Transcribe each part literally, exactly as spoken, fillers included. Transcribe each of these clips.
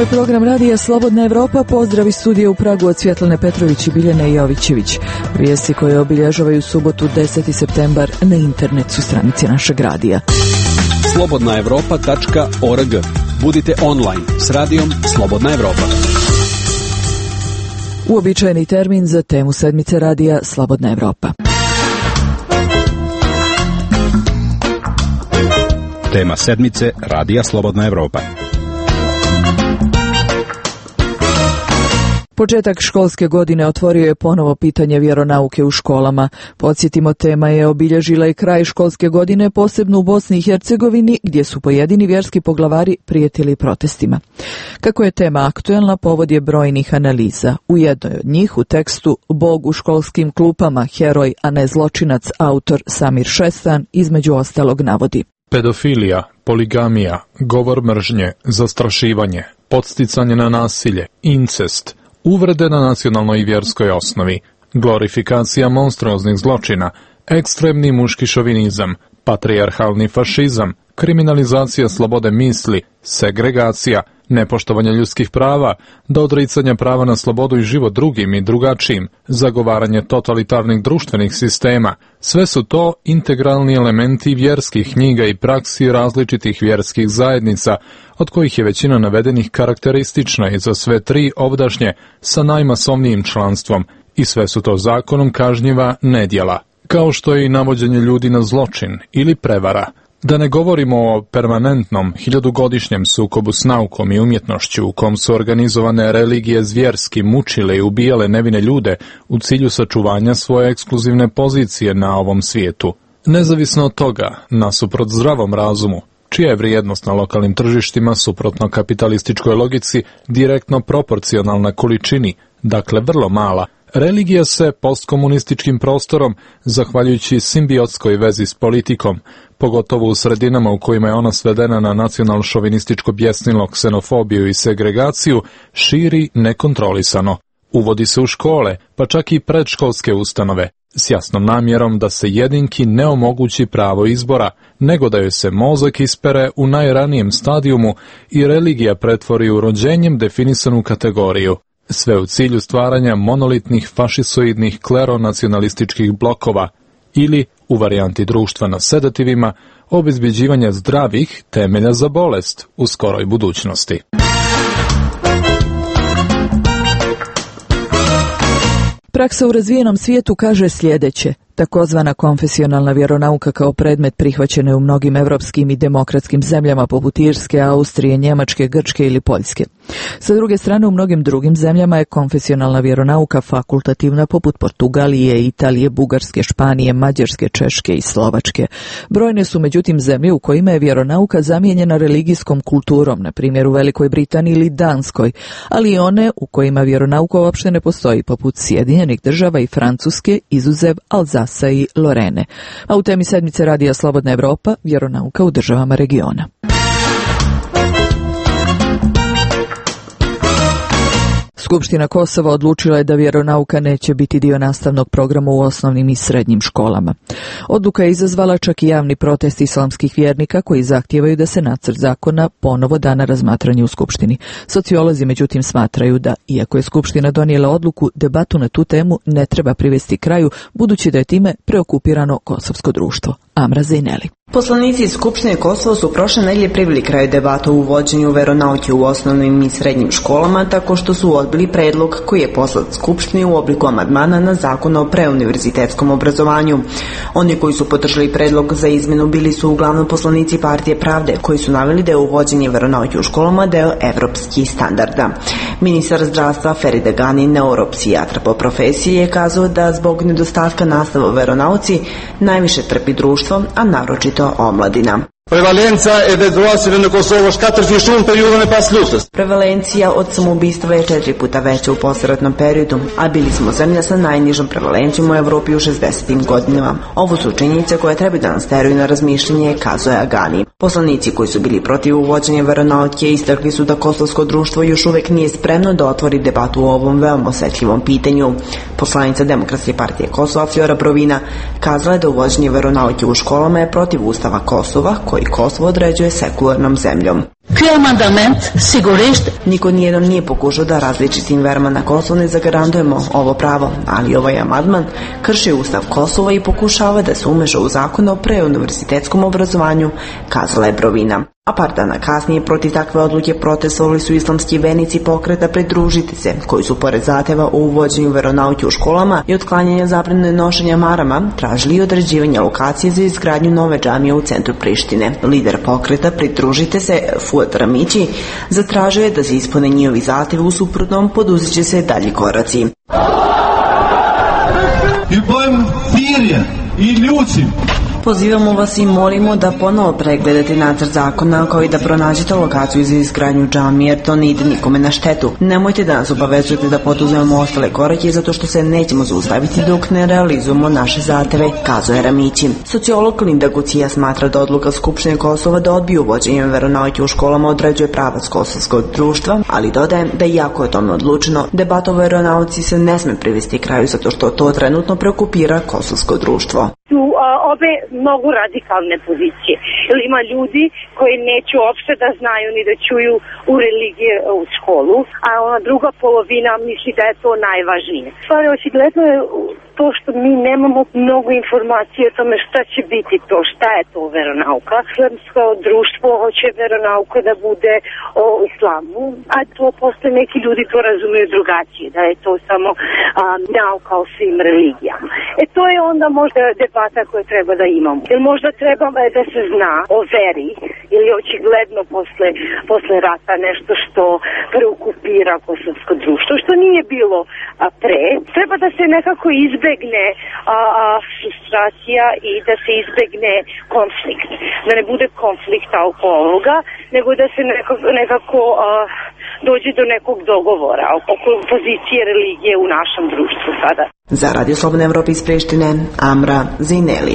program radija Slobodna Evropa. Pozdrav iz studija u Pragu od Svjetlane Petrović i Biljane Jovićević. Vijesti koje obilježavaju subotu deseti septembar na internet su stranici našeg radija. slobodna evropa tačka org. Budite online s radijom Slobodna Evropa. Uobičajeni termin za temu sedmice radija Slobodna Evropa. Tema sedmice radija Slobodna Evropa. Početak školske godine otvorio je ponovo pitanje vjeronauke u školama. Podsjetimo, tema je obilježila i kraj školske godine, posebno u Bosni i Hercegovini, gdje su pojedini vjerski poglavari prijetili protestima. Kako je tema aktuelna, povod je brojnih analiza. U jednoj od njih, u tekstu Bog u školskim klupama, heroj, a ne zločinac, autor Samir Šestan, između ostalog navodi: pedofilija, poligamija, govor mržnje, zastrašivanje, podsticanje na nasilje, incest, uvrede na nacionalnoj i vjerskoj osnovi, glorifikacija monstruoznih zločina, ekstremni muški šovinizam, patrijarhalni fašizam, kriminalizacija slobode misli, segregacija, nepoštovanje ljudskih prava, do odricanja prava na slobodu i život drugim i drugačijim, zagovaranje totalitarnih društvenih sistema. Sve su to integralni elementi vjerskih knjiga i praksi različitih vjerskih zajednica, od kojih je većina navedenih karakteristična i za sve tri ovdašnje sa najmasovnijim članstvom, i sve su to zakonom kažnjiva nedjela, kao što je i navođenje ljudi na zločin ili prevara. Da ne govorimo o permanentnom, hiljadugodišnjem sukobu s naukom i umjetnošću u kom su organizovane religije zvjerski mučile i ubijale nevine ljude u cilju sačuvanja svoje ekskluzivne pozicije na ovom svijetu. Nezavisno od toga, nasuprot zdravom razumu, čija je vrijednost na lokalnim tržištima suprotno kapitalističkoj logici direktno proporcionalna količini, dakle vrlo mala, religija se postkomunističkim prostorom, zahvaljujući simbiotskoj vezi s politikom, pogotovo u sredinama u kojima je ona svedena na nacional-šovinističko bjesnilo, ksenofobiju i segregaciju, širi nekontrolisano. Uvodi se u škole, pa čak i predškolske ustanove, s jasnom namjerom da se jedinki ne omogući pravo izbora, nego da joj se mozak ispere u najranijem stadijumu i religija pretvori u rođenjem definisanu kategoriju. Sve u cilju stvaranja monolitnih fašisoidnih kleronacionalističkih blokova ili, u varijanti društva na sedativima, obezbeđivanja zdravih temelja za bolest u skoroj budućnosti. Praksa u razvijenom svijetu kaže sljedeće: takozvana konfesionalna vjeronauka kao predmet prihvaćena je u mnogim evropskim i demokratskim zemljama poput Irske, Austrije, Njemačke, Grčke ili Poljske. Sa druge strane, u mnogim drugim zemljama je konfesionalna vjeronauka fakultativna poput Portugalije, Italije, Bugarske, Španije, Mađarske, Češke i Slovačke. Brojne su međutim zemlje u kojima je vjeronauka zamijenjena religijskom kulturom, na primjer u Velikoj Britaniji ili Danskoj, ali i one u kojima vjeronauka uopšte ne postoji, poput Sjedinjenih Država i Francuske, izuzev Alzasa i Lorene. A u temi sedmice radija Slobodna Evropa, vjeronauka u državama regiona. Skupština Kosova odlučila je da vjeronauka neće biti dio nastavnog programa u osnovnim i srednjim školama. Odluka je izazvala čak i javni protest islamskih vjernika koji zahtijevaju da se nacrt zakona ponovo da na razmatranje u Skupštini. Sociolozi međutim smatraju da, iako je Skupština donijela odluku, debatu na tu temu ne treba privesti kraju, budući da je time preokupirano kosovsko društvo. Amra Zejneli. Poslanici iz Skupštine Kosova su prošle nedelje priveli kraju debata o uvođenju veronauke u osnovnim i srednjim školama tako što su odbili predlog koji je poslat Skupštini u obliku amandmana na zakon o preuniverzitetskom obrazovanju. Oni koji su podržali predlog za izmjenu bili su uglavnom poslanici Partije Pravde, koji su naveli da je uvođenje veronauke u školama deo evropskih standarda. Ministar zdravstva Ferideh Gani, neuropsijatar po profesiji, je kazao da zbog nedostatka nastave o veronauci najviše trpi društvo, a naročito omladina. Prevalenca e dezuasive na Kosovo shkatërti shumë periudhën e pas luftës. Prevalencija od samoubistva je četiri puta veća u poslijeratnom periodu, a bili smo zemlja sa najnižom prevalencijom u Evropi u šezdesetim godinama. Ovo su činjenice koje treba da nas teraju na razmišljanje, kazao je Agani. Poslanici koji su bili protiv uvođenja veronauke istakli su da kosovsko društvo još uvek nije spremno da otvori debatu o ovom veoma osetljivom pitanju. Poslanica Demokratske partije Kosova Fjora Brovina kazala je da uvođenje veronauke u školama je protiv Ustava Kosova, koji Kosovo određuje sekularnom zemljom. Que mandament sigurisht. Niko nijednom nije pokušao da različitim verama na Kosovu ne zagarantujemo ovo pravo, ali ovaj amandman krši Ustav Kosova i pokušava da se umeša u zakon o preuniverzitetskom obrazovanju, kazala je Brovina. A par dana kasnije protiv takve odluke protestovali su islamski vernici pokreta Pridružite se, koji su pored zahteva o uvođenju veronauke u školama i otklanjanja zabrane nošenja marama, tražili i određivanje lokacije za izgradnju nove džamije u centru Prištine. Lider pokreta Pridružite se, Fuad Ramići, zatražio je da se ispune njihovi zahtevi, u suprotnom poduzet će se dalji koraci. I ljuci. Pozivamo vas i molimo da ponovo pregledate nacrt zakona kao i da pronađete lokaciju za izgradnju džamije, jer to ne ide nikome na štetu. Nemojte da nas obavezujete da poduzmemo ostale korake zato što se nećemo zaustaviti dok ne realizujemo naše zahteve, kazao je Ramići. Sociolog Linda Gucija smatra da odluka Skupštine Kosova da odbije uvođenje veronauke u školama određuje pravac kosovskog društva, ali dodaje da iako je tome odlučeno, debata o veronauci se ne sme privesti kraju zato što to trenutno preokupira kosovsko društvo. Su a, obe mnogo radikalne pozicije. Jer ima ljudi koji neće uopšte da znaju ni da čuju u religije u školu, a ona druga polovina misli da je to najvažnije. Stvari, očigledno je to što mi nemamo mnogo informacije o tome šta će biti to, šta je to veronauka. Islamsko društvo hoće veronauka da bude o islamu, a to postoje neki ljudi to razumiju drugačije, da je to samo a, nauka o svim religijama. E to je onda možda debata koju treba da imamo. Jer možda treba da se zna o veri, ili očigledno posle, posle rata nešto što preokupira kosovsko društvo, što nije bilo a, pre. Treba da se nekako izbegne a, a, frustracija i da se izbegne konflikt. Da ne bude konflikta oko ovoga, nego da se nekako, nekako a, dođe do nekog dogovora oko pozicije religije u našem društvu sada. Za Radio Slobodna Evropa iz Prištine, Amra Zineli.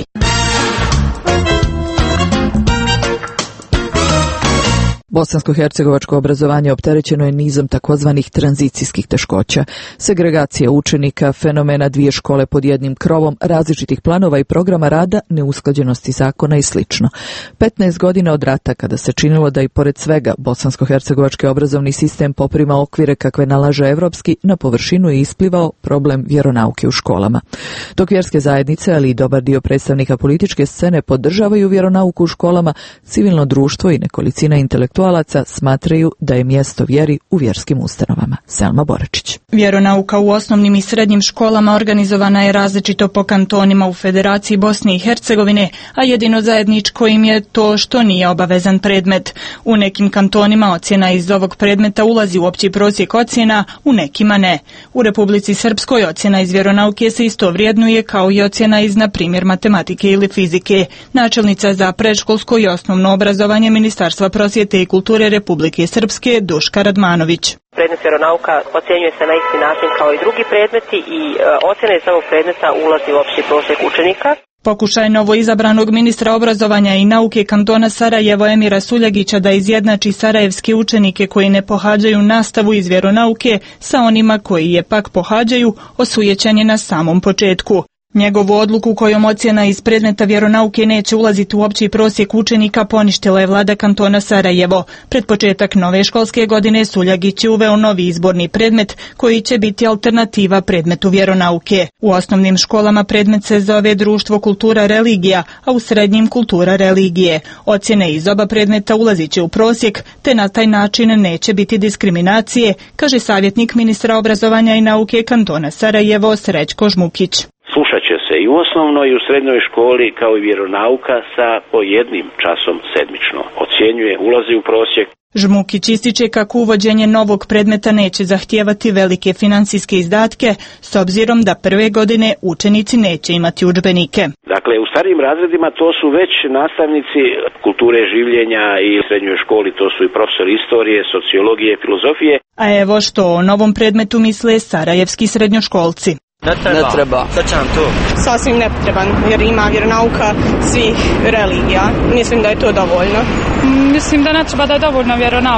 Bosansko-hercegovačko obrazovanje opterećeno je nizom takozvanih tranzicijskih teškoća, segregacija učenika, fenomena dvije škole pod jednim krovom, različitih planova i programa rada, neusklađenosti zakona i sl. petnaest godina od rata, kada se činilo da i pored svega bosansko-hercegovački obrazovni sistem poprima okvire kakve nalaže evropski, na površinu je isplivao problem vjeronauke u školama. Dok vjerske zajednice, ali i dobar dio predstavnika političke scene podržavaju vjeronauku u školama, civilno društvo i nekolicina intelektualaca smatraju da je mjesto vjeri u vjerskim ustanovama. Selma Boračić. Vjeronauka u osnovnim i srednjim školama organizovana je različito po kantonima u Federaciji Bosne i Hercegovine, a jedino zajedničko im je to što nije obavezan predmet. U nekim kantonima ocjena iz ovog predmeta ulazi u opći prosjek ocjena, u nekima ne. U Republici Srpskoj ocjena iz vjeronauke se isto vrijednuje kao i ocjena iz, na primjer, matematike ili fizike. Načelnica za predškolsko i osnovno obrazovanje Ministarstva prosvjete i kulture Republike Srpske Duška Radmanović. Predmet vjeronauka ocjenjuje se na isti način kao i drugi predmeti i e, ocjena iz ovog predmeta ulazi u opći prosjek učenika. Pokušaj novoizabranog ministra obrazovanja i nauke kantona Sarajevo Emira Suljagića da izjednači sarajevske učenike koji ne pohađaju nastavu iz vjeronauke sa onima koji je pak pohađaju osujećen je na samom početku. Njegovu odluku kojom ocjena iz predmeta vjeronauke neće ulaziti u opći prosjek učenika poništila je vlada kantona Sarajevo. Pred početak nove školske godine Suljagić je uveo novi izborni predmet koji će biti alternativa predmetu vjeronauke. U osnovnim školama predmet se zove društvo kultura religija, a u srednjim kultura religije. Ocjene iz oba predmeta ulazit će u prosjek, te na taj način neće biti diskriminacije, kaže savjetnik ministra obrazovanja i nauke kantona Sarajevo Srećko Žmukić. Slušat će se i u osnovnoj i u srednjoj školi kao i vjeronauka sa po jednim časom sedmično. Ocjenjuje, ulazi u prosjek. Žmukić ističe kako uvođenje novog predmeta neće zahtijevati velike financijske izdatke, s obzirom da prve godine učenici neće imati udžbenike. Dakle, u starijim razredima to su već nastavnici kulture življenja i u srednjoj školi to su i profesori istorije, sociologije, filozofije. A evo što o novom predmetu misle sarajevski srednjoškolci. Ne treba. Ne treba. Sad će nam to? Sasvim nepotreban, jer ima vjeronauka svih religija. Mislim da je to dovoljno. Mislim da ne treba da je dovoljno vjeronauka.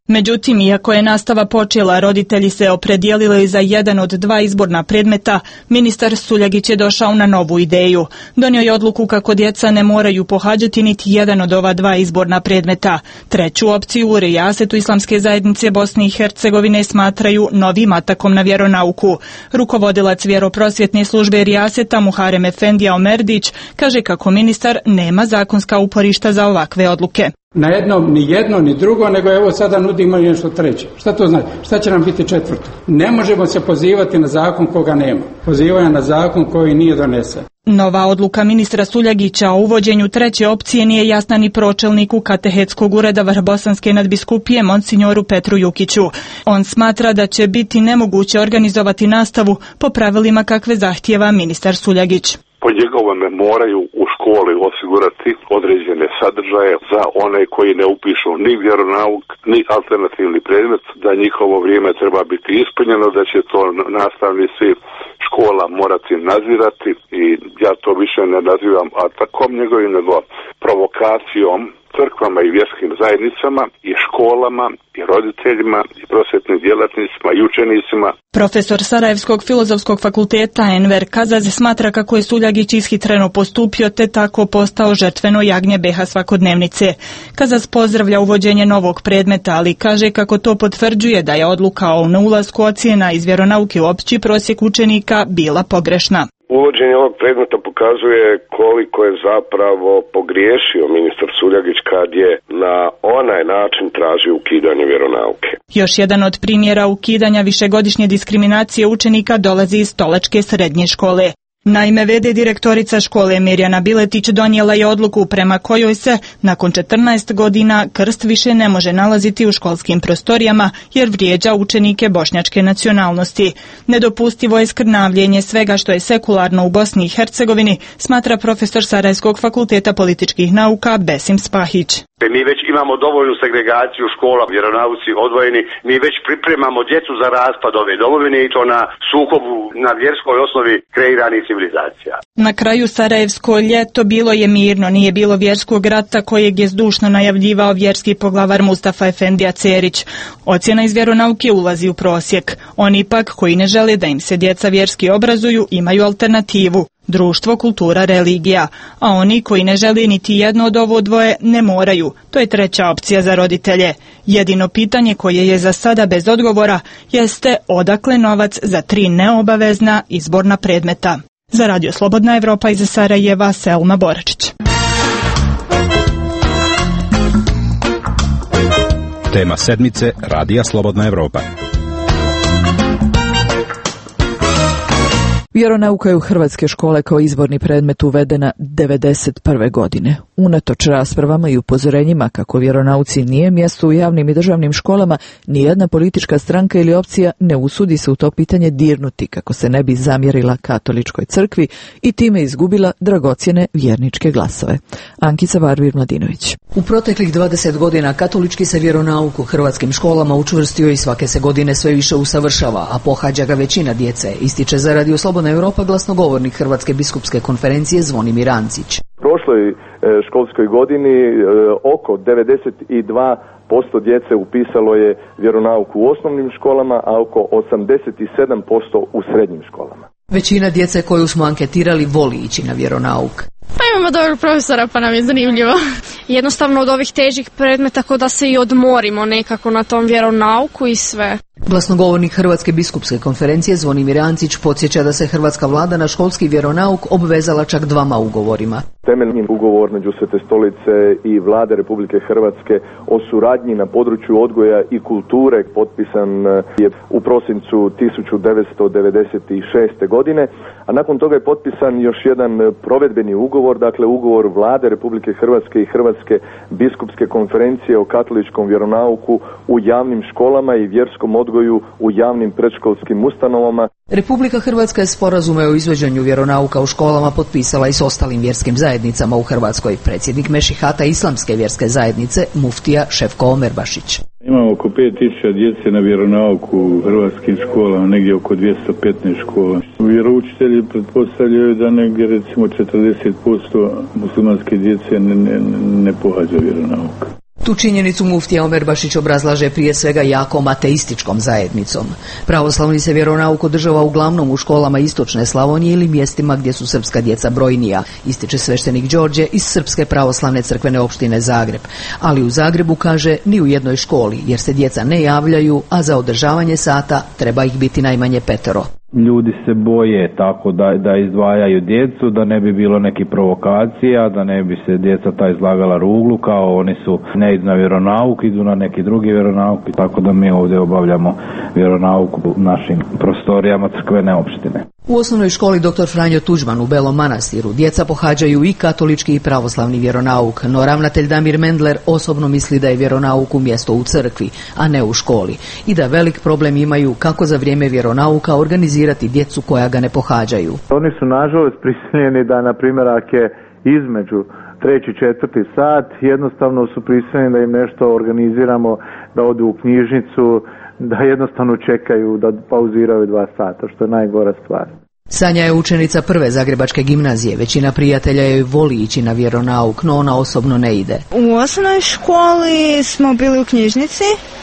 Međutim, iako je nastava počela, roditelji se opredijelili za jedan od dva izborna predmeta, ministar Suljagić je došao na novu ideju. Donio je odluku kako djeca ne moraju pohađati niti jedan od ova dva izborna predmeta. Treću opciju u rijasetu Islamske zajednice Bosne i Hercegovine smatraju novim atakom na vjeronauku. Rukovodilac vjeroprosvjetne službe rijaseta Muharem Efendija Omerdić kaže kako ministar nema zakonska uporišta za ovakve odluke. Na jednom ni jedno ni drugo, nego evo sada nudimo nešto treće. Šta to znači? Šta će nam biti četvrto? Ne možemo se pozivati na zakon koga nema. Pozivanje na zakon koji nije donesen. Nova odluka ministra Suljagića o uvođenju treće opcije nije jasna ni pročelniku katehetskog ureda Vrhbosanske nadbiskupije monsinjoru Petru Jukiću. On smatra da će biti nemoguće organizovati nastavu po pravilima kakve zahtijeva ministar Suljagić. Po njegovome moraju u školi osigurati određene sadržaje za one koji ne upišu ni vjeronauk, ni alternativni predmet, da njihovo vrijeme treba biti ispunjeno, da će to nastavnici škola morati nadzirati i ja to više ne nazivam atakom njegovim, nego provokacijom crkvama i vjerskim zajednicama i školama i roditeljima i prosvjetnim djelatnicima i učenicima. Profesor Sarajevskog filozofskog fakulteta Enver Kazaz smatra kako je Suljagić ishitreno postupio te tako postao žrtveno jagnje beha svakodnevnice. Kazaz pozdravlja uvođenje novog predmeta, ali kaže kako to potvrđuje da je odluka o neulasku ocjena iz vjeronauke u opći prosjek učenika bila pogrešna. Uvođenje ovog predmeta pokazuje koliko je zapravo pogriješio ministar Suljagić kad je na onaj način tražio ukidanje vjeronauke. Još jedan od primjera ukidanja višegodišnje diskriminacije učenika dolazi iz Stolačke srednje škole. Naime, v d direktorica škole Mirjana Biletić donijela je odluku prema kojoj se, nakon četrnaest godina, krst više ne može nalaziti u školskim prostorijama jer vrijeđa učenike bošnjačke nacionalnosti. Nedopustivo je skrnavljenje svega što je sekularno u Bosni i Hercegovini, smatra profesor Sarajevskog fakulteta političkih nauka Besim Spahić. Mi već imamo dovoljnu segregaciju škola, vjeronauci odvojeni, mi već pripremamo djecu za raspad ove domovine i to na sukobu na vjerskoj osnovi kreiranih civilizacija. Na kraju Sarajevsko ljeto bilo je mirno, nije bilo vjerskog rata kojeg je zdušno najavljivao vjerski poglavar Mustafa Efendija Cerić. Ocjena iz vjeronauke ulazi u prosjek. Oni ipak koji ne žele da im se djeca vjerski obrazuju imaju alternativu. Društvo, kultura, religija, a oni koji ne žele niti jedno od ovo dvoje ne moraju. To je treća opcija za roditelje. Jedino pitanje koje je za sada bez odgovora jeste odakle novac za tri neobavezna izborna predmeta. Za Radio Slobodna Evropa iz Sarajeva, Selma Boračić. Tema sedmice Radija Slobodna Evropa. Vjeronauka je u hrvatske škole kao izborni predmet uvedena devedeset prve godine. Unatoč raspravama i upozorenjima kako vjeronauci nije mjesto u javnim i državnim školama, nijedna politička stranka ili opcija ne usudi se u to pitanje dirnuti kako se ne bi zamjerila katoličkoj crkvi i time izgubila dragocjene vjerničke glasove. Ankica Varvir-Mladinović. U proteklih dvadeset godina katolički se vjeronauk u hrvatskim školama učvrstio i svake se godine sve više usavršava, a pohađa ga većina djece, ističe za Radio Slobodna Europa glasnogovornik Hrvatske biskupske konferencije Zvonimir Ancić. U prošloj školskoj godini oko devedeset dva posto djece upisalo je vjeronauk u osnovnim školama, a oko osamdeset sedam posto u srednjim školama. Većina djece koju smo anketirali voli ići na vjeronauk. Pa imamo dobrog profesora, pa nam je zanimljivo. Jednostavno od ovih težih predmeta ko da se i odmorimo nekako na tom vjeronauku i sve. Glasnogovornik Hrvatske biskupske konferencije Zvonimir Ancić podsjeća da se hrvatska vlada na školski vjeronauk obvezala čak dvama ugovorima. Temeljni ugovor među Svete stolice i vlade Republike Hrvatske o suradnji na području odgoja i kulture potpisan je u prosincu tisuću devetsto devedeset šeste. godine, a nakon toga je potpisan još jedan provedbeni ugovor, dakle ugovor vlade Republike Hrvatske i Hrvatske biskupske konferencije o katoličkom vjeronauku u javnim školama i vjerskom odgoju u javnim predškolskim ustanovama. Republika Hrvatska je sporazume o izvođenju vjeronauka u školama potpisala i s ostalim vjerskim zajednicama u Hrvatskoj. Predsjednik Mešihata Islamske vjerske zajednice, muftija Šefko Omerbašić. Imamo oko pet tisuća djece na vjeronauku u hrvatskim školama, negdje oko dvjesto petnaest škola. Vjeroučitelji pretpostavljaju da negdje recimo četrdeset posto muslimanske djece ne, ne, ne pohađa vjeronauk. Tu činjenicu muftija Omer Bašić obrazlaže prije svega jakom ateističkom zajednicom. Pravoslavni se vjeronauk održava uglavnom u školama istočne Slavonije ili mjestima gdje su srpska djeca brojnija, ističe sveštenik Đorđe iz Srpske pravoslavne crkvene opštine Zagreb. Ali u Zagrebu, kaže, ni u jednoj školi, jer se djeca ne javljaju, a za održavanje sata treba ih biti najmanje petero. Ljudi se boje tako da, da izdvajaju djecu, da ne bi bilo nekih provokacija, da ne bi se djeca ta izlagala ruglu, kao oni su ne idu na vjeronauk, idu na neki drugi vjeronauk, tako da mi ovdje obavljamo vjeronauk u našim prostorijama crkvene opštine. U osnovnoj školi doktor Franjo Tuđman u Belom Manastiru djeca pohađaju i katolički i pravoslavni vjeronauk, no ravnatelj Damir Mendler osobno misli da je vjeronauku mjesto u crkvi, a ne u školi, i da velik problem imaju kako za vrijeme vjeronauka organizirati djecu koja ga ne pohađaju. Oni su nažalost prisiljeni da, na primjer, ako je između treći, četvrti sat, jednostavno su prisiljeni da im nešto organiziramo, da odu u knjižnicu, da jednostavno čekaju, da pauziraju dva sata, što je najgora stvar. Sanja je učenica prve zagrebačke gimnazije. Većina prijatelja joj voli ići na vjeronauk, no ona osobno ne ide. U osnovnoj školi smo bili u knjižnici,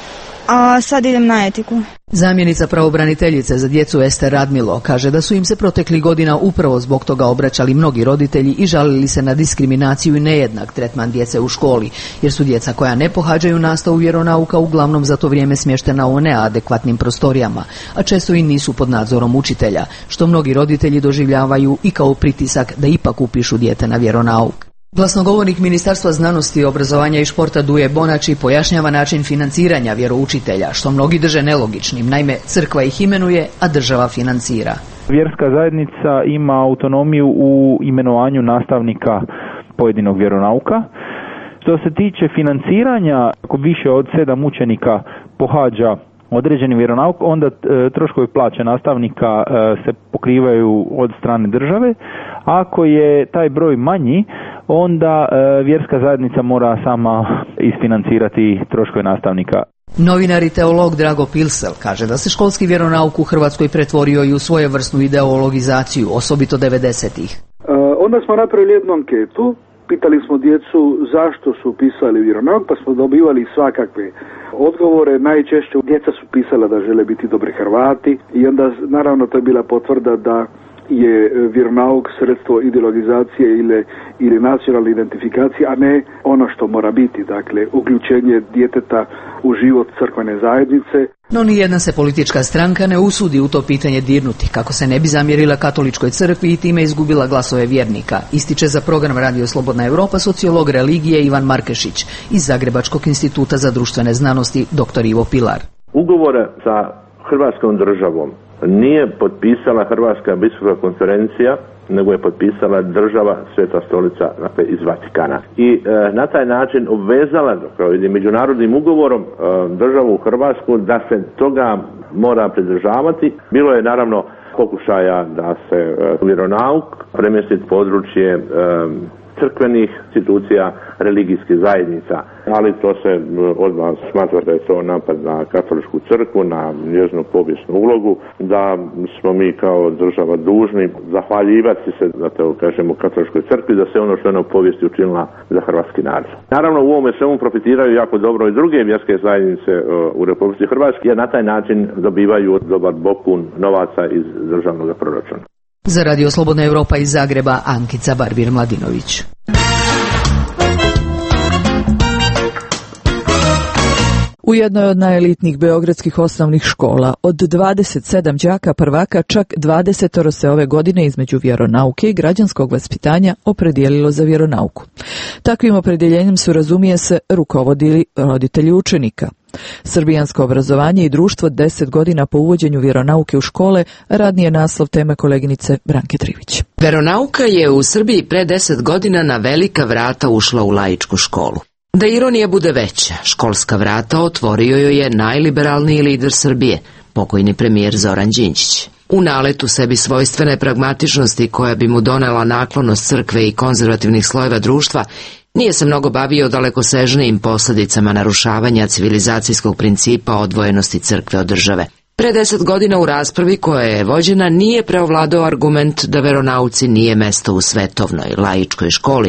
a sad idem na etiku. Zamjenica pravobraniteljice za djecu Ester Radmilo kaže da su im se proteklih godina upravo zbog toga obraćali mnogi roditelji i žalili se na diskriminaciju i nejednak tretman djece u školi, jer su djeca koja ne pohađaju nastavu vjeronauka uglavnom za to vrijeme smještena u neadekvatnim prostorijama, a često i nisu pod nadzorom učitelja, što mnogi roditelji doživljavaju i kao pritisak da ipak upišu dijete na vjeronauk. Glasnogovornik Ministarstva znanosti, obrazovanja i športa Duje Bonači pojašnjava način financiranja vjeroučitelja, što mnogi drže nelogičnim. Naime, crkva ih imenuje, a država financira. Vjerska zajednica ima autonomiju u imenovanju nastavnika pojedinog vjeronauka. Što se tiče financiranja, ako više od sedam učenika pohađa određeni vjeronauk, onda troškovi plaće nastavnika se pokrivaju od strane države. Ako je taj broj manji, onda vjerska zajednica mora sama isfinancirati troškove nastavnika. Novinar i teolog Drago Pilsel kaže da se školski vjeronauk u Hrvatskoj pretvorio i u svojevrsnu ideologizaciju, osobito devedesetih. Onda smo napravili jednu anketu, pitali smo djecu zašto su upisali vjeronauk, pa smo dobivali svakakve odgovore. Najčešće djeca su pisala da žele biti dobri Hrvati i onda naravno to je bila potvrda da je vjeronauk sredstvo ideologizacije ili, ili nacionalne identifikacije, a ne ono što mora biti, dakle, uključenje djeteta u život crkvene zajednice. No ni jedna se politička stranka ne usudi u to pitanje dirnuti, kako se ne bi zamjerila katoličkoj crkvi i time izgubila glasove vjernika, ističe za program Radio Slobodna Europa sociolog religije Ivan Markešić iz Zagrebačkog instituta za društvene znanosti dr. Ivo Pilar. Ugovore sa Hrvatskom državom nije potpisala Hrvatska biskupska konferencija, nego je potpisala država Sveta stolica, dakle, iz Vatikana. I e, na taj način obvezala, kao i međunarodnim ugovorom, e, državu Hrvatsku da se toga mora pridržavati. Bilo je naravno pokušaja da se e, vjeronauk premjesti područje e, crkvenih institucija, religijskih zajednica, ali to se odmah smatra da je to napad na katoličku crkvu, na njezinu povijesnu ulogu, da smo mi kao država dužni zahvaljivati se, da to kažemo, katoličkoj crkvi, da se ono što je ona u povijesti učinila za hrvatski narod. Naravno, u ovome svemu profitiraju jako dobro i druge vjerske zajednice u Republici Hrvatskoj, jer na taj način dobivaju dobar bokun novaca iz državnog proračuna. Za Radio Slobodna Europa iz Zagreba, Ankica Barbir Mladinović. U jednoj od najelitnijih beogradskih osnovnih škola od dvadeset sedam đaka prvaka čak dvadesetoro se ove godine između vjeronauke i građanskog vaspitanja opredijelilo za vjeronauku. Takvim opredjeljenjem su, razumije se, rukovodili roditelji učenika. Srbijansko obrazovanje i društvo deset godina po uvođenju vjeronauke u škole, radni je naslov teme koleginice Branke Trivić. Vjeronauka je u Srbiji pre deset godina na velika vrata ušla u laičku školu. Da ironija bude veća, školska vrata otvorio joj je najliberalniji lider Srbije, pokojni premijer Zoran Đinđić. U naletu sebi svojstvene pragmatičnosti koja bi mu donela naklonost crkve i konzervativnih slojeva društva, nije se mnogo bavio dalekosežnijim posljedicama narušavanja civilizacijskog principa odvojenosti crkve od države. Pre deset godina u raspravi koja je vođena nije preovladao argument da veronauci nije mesto u svetovnoj, laičkoj školi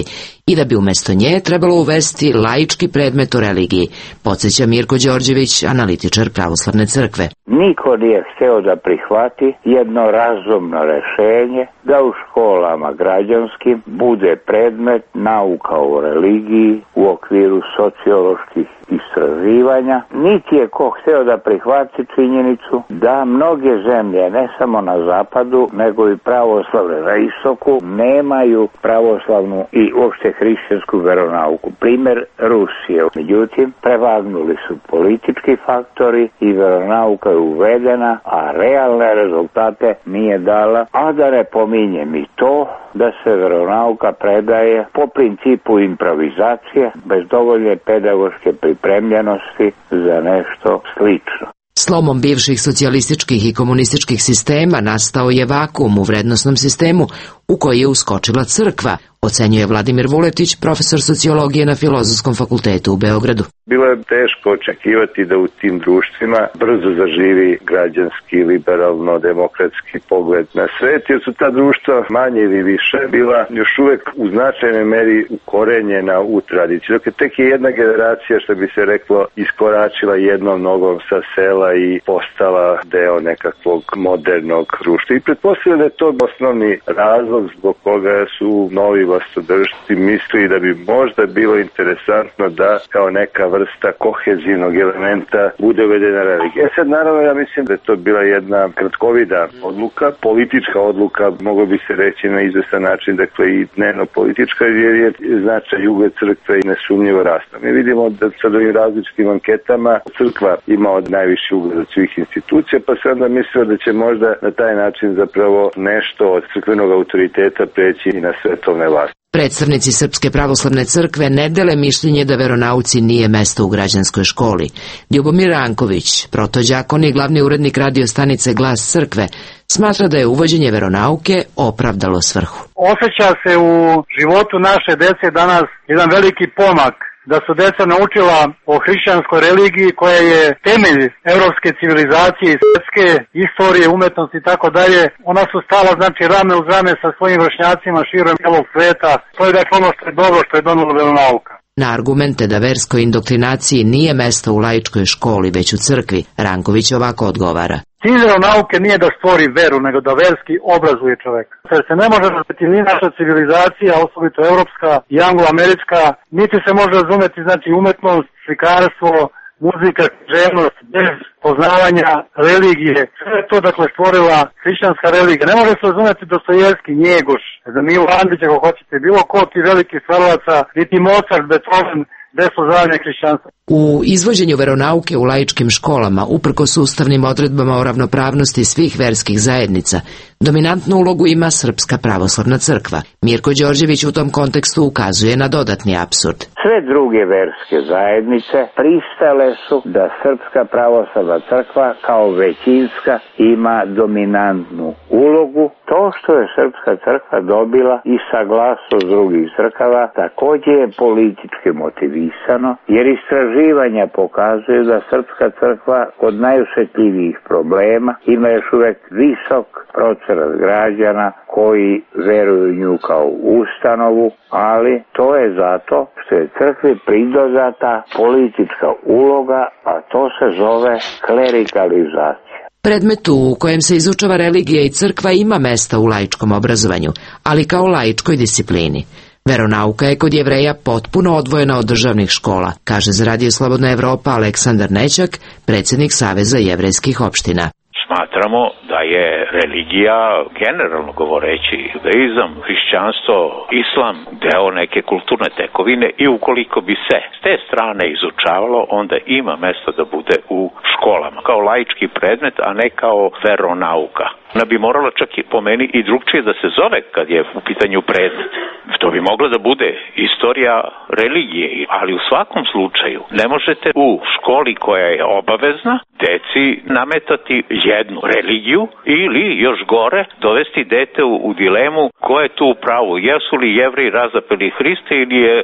i da bi umjesto nje trebalo uvesti laički predmet o religiji, podsjeća Mirko Đorđević, analitičar Pravoslavne crkve. Niko nije hteo da prihvati jedno razumno rešenje da u školama građanskim bude predmet nauka o religiji u okviru socioloških istraživanja, niti je ko hteo da prihvati činjenicu da mnoge zemlje, ne samo na zapadu, nego i pravoslavne na istoku, nemaju pravoslavnu i uopšte hrišćansku veronauku. Primer Rusije. Međutim, prevagnuli su politički faktori i veronauka je uvedena, a realne rezultate nije dala, a da ne pominjem i to da se veronauka predaje po principu improvizacije, bez dovoljne pedagoške pripremljenosti za nešto slično. Slomom bivših socijalističkih i komunističkih sistema nastao je vakuum u vrednosnom sistemu u koji je uskočila crkva, ocenjuje Vladimir Vuletić, profesor sociologije na Filozofskom fakultetu u Beogradu. Bilo je teško očekivati da u tim društvima brzo zaživi građanski, liberalno-demokratski pogled na svet, jer su ta društva manje ili više bila još uvek u značajnoj meri ukorenjena u tradiciju. Dakle, tek je jedna generacija, što bi se reklo, iskoračila jednom nogom sa sela i postala deo nekakvog modernog društva. I pretpostavljam da je to osnovni razlog zbog koga su novi vlastodržci mislili da bi možda bilo interesantno da kao neka vrsta kohezivnog elementa bude uvedena religija. E sad, naravno, ja mislim da je to bila jedna kratkovida odluka, politička odluka, moglo bi se reći na izvestan način, dakle i dnevno-politička, jer je značaj ugled crkve i nesumnjivo rasta. Mi vidimo da sad ovim različitim anketama crkva ima od najviši ugled od svih institucija, pa se onda mislio da će možda na taj način zapravo nešto od crkvenog autoriteta preći i na svetovne vlasti. Predstavnici Srpske pravoslavne crkve ne dele mišljenje da veronauci nije mesto u građanskoj školi. Ljubomir Ranković, protođakon i glavni urednik radio stanice Glas crkve, smatra da je uvođenje veronauke opravdalo svrhu. Osjeća se u životu naše dece danas jedan veliki pomak, da su deca naučila o hrišćanskoj religiji koja je temelj evropske civilizacije i svjetske istorije, umetnosti i tako dalje. Ona su stala, znači, rame uz rame sa svojim vršnjacima širom celog sveta. To je dakle ono što je dobro, što je donelo veronauka. Na argumente da verskoj indoktrinaciji nije mesto u laičkoj školi, već u crkvi, Ranković ovako odgovara. Cilj veronauke nije da stvori veru, nego da verski obrazuje čoveka. Jer se ne može razumeti ni naša civilizacija, osobito evropska i angloamerička, niti se može razumeti, znači, umetnost, slikarstvo, muzika, književnost, bez poznavanja religije. Sve je to, dakle, stvorila hrišćanska religija. Ne može se razumeti Dostojevski, Njegoš, za Milo Andrić, ako hoćete, bilo ko ti veliki stvaralaca, niti Mozart, Beethoven, bez poznavanja hrišćanstva. U izvođenju veronauke u laičkim školama, uprkos ustavnim odredbama o ravnopravnosti svih verskih zajednica, dominantnu ulogu ima Srpska pravoslavna crkva. Mirko Đorđević u tom kontekstu ukazuje na dodatni apsurd. Sve druge verske zajednice pristale su da Srpska pravoslavna crkva kao većinska ima dominantnu ulogu. To što je Srpska crkva dobila i saglasnost drugih crkava također je politički motivisano, jer istraživanja pokazuju da Srpska crkva kod najosetljivijih problema ima još uvek visok procenat građana koji veruju nju kao ustanovu, ali to je zato što je crkvi pridodata politička uloga, a to se zove klerikalizacija. Predmetu u kojem se izučava religija i crkva ima mesta u laičkom obrazovanju, ali kao laičkoj disciplini. Veronauka je kod Jevreja potpuno odvojena od državnih škola, kaže za Radio Slobodna Evropa Aleksandar Nećak, predsjednik Saveza jevrejskih opština. Smatramo da je religija, generalno govoreći, judaizam, hrišćanstvo, islam, deo neke kulturne tekovine i ukoliko bi se s te strane izučavalo, onda ima mesta da bude u školama, kao laički predmet, a ne kao veronauka. Ona bi morala čak i po meni i drugčije da se zove kad je u pitanju predmet. To bi moglo da bude istorija religije, ali u svakom slučaju ne možete u školi koja je obavezna deci nametati jednu religiju ili još gore dovesti dete u, u dilemu ko je tu u pravu. Jesu li Jevreji razapeli Hrista ili je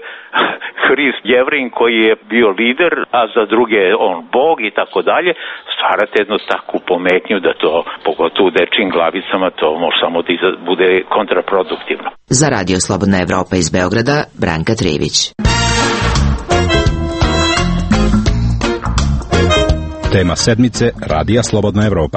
Hrist Jevrin koji je bio lider, a za druge je on Bog i tako dalje. Stvarate jednu takvu pometnju da to, pogotovo u dečijim glavicama, to može samo da bude kontraproduktivno. Za Radio Slobodna Slobodna Evropa iz Beograda, Branka Trivić. Tema sedmice Radija Slobodna Evropa.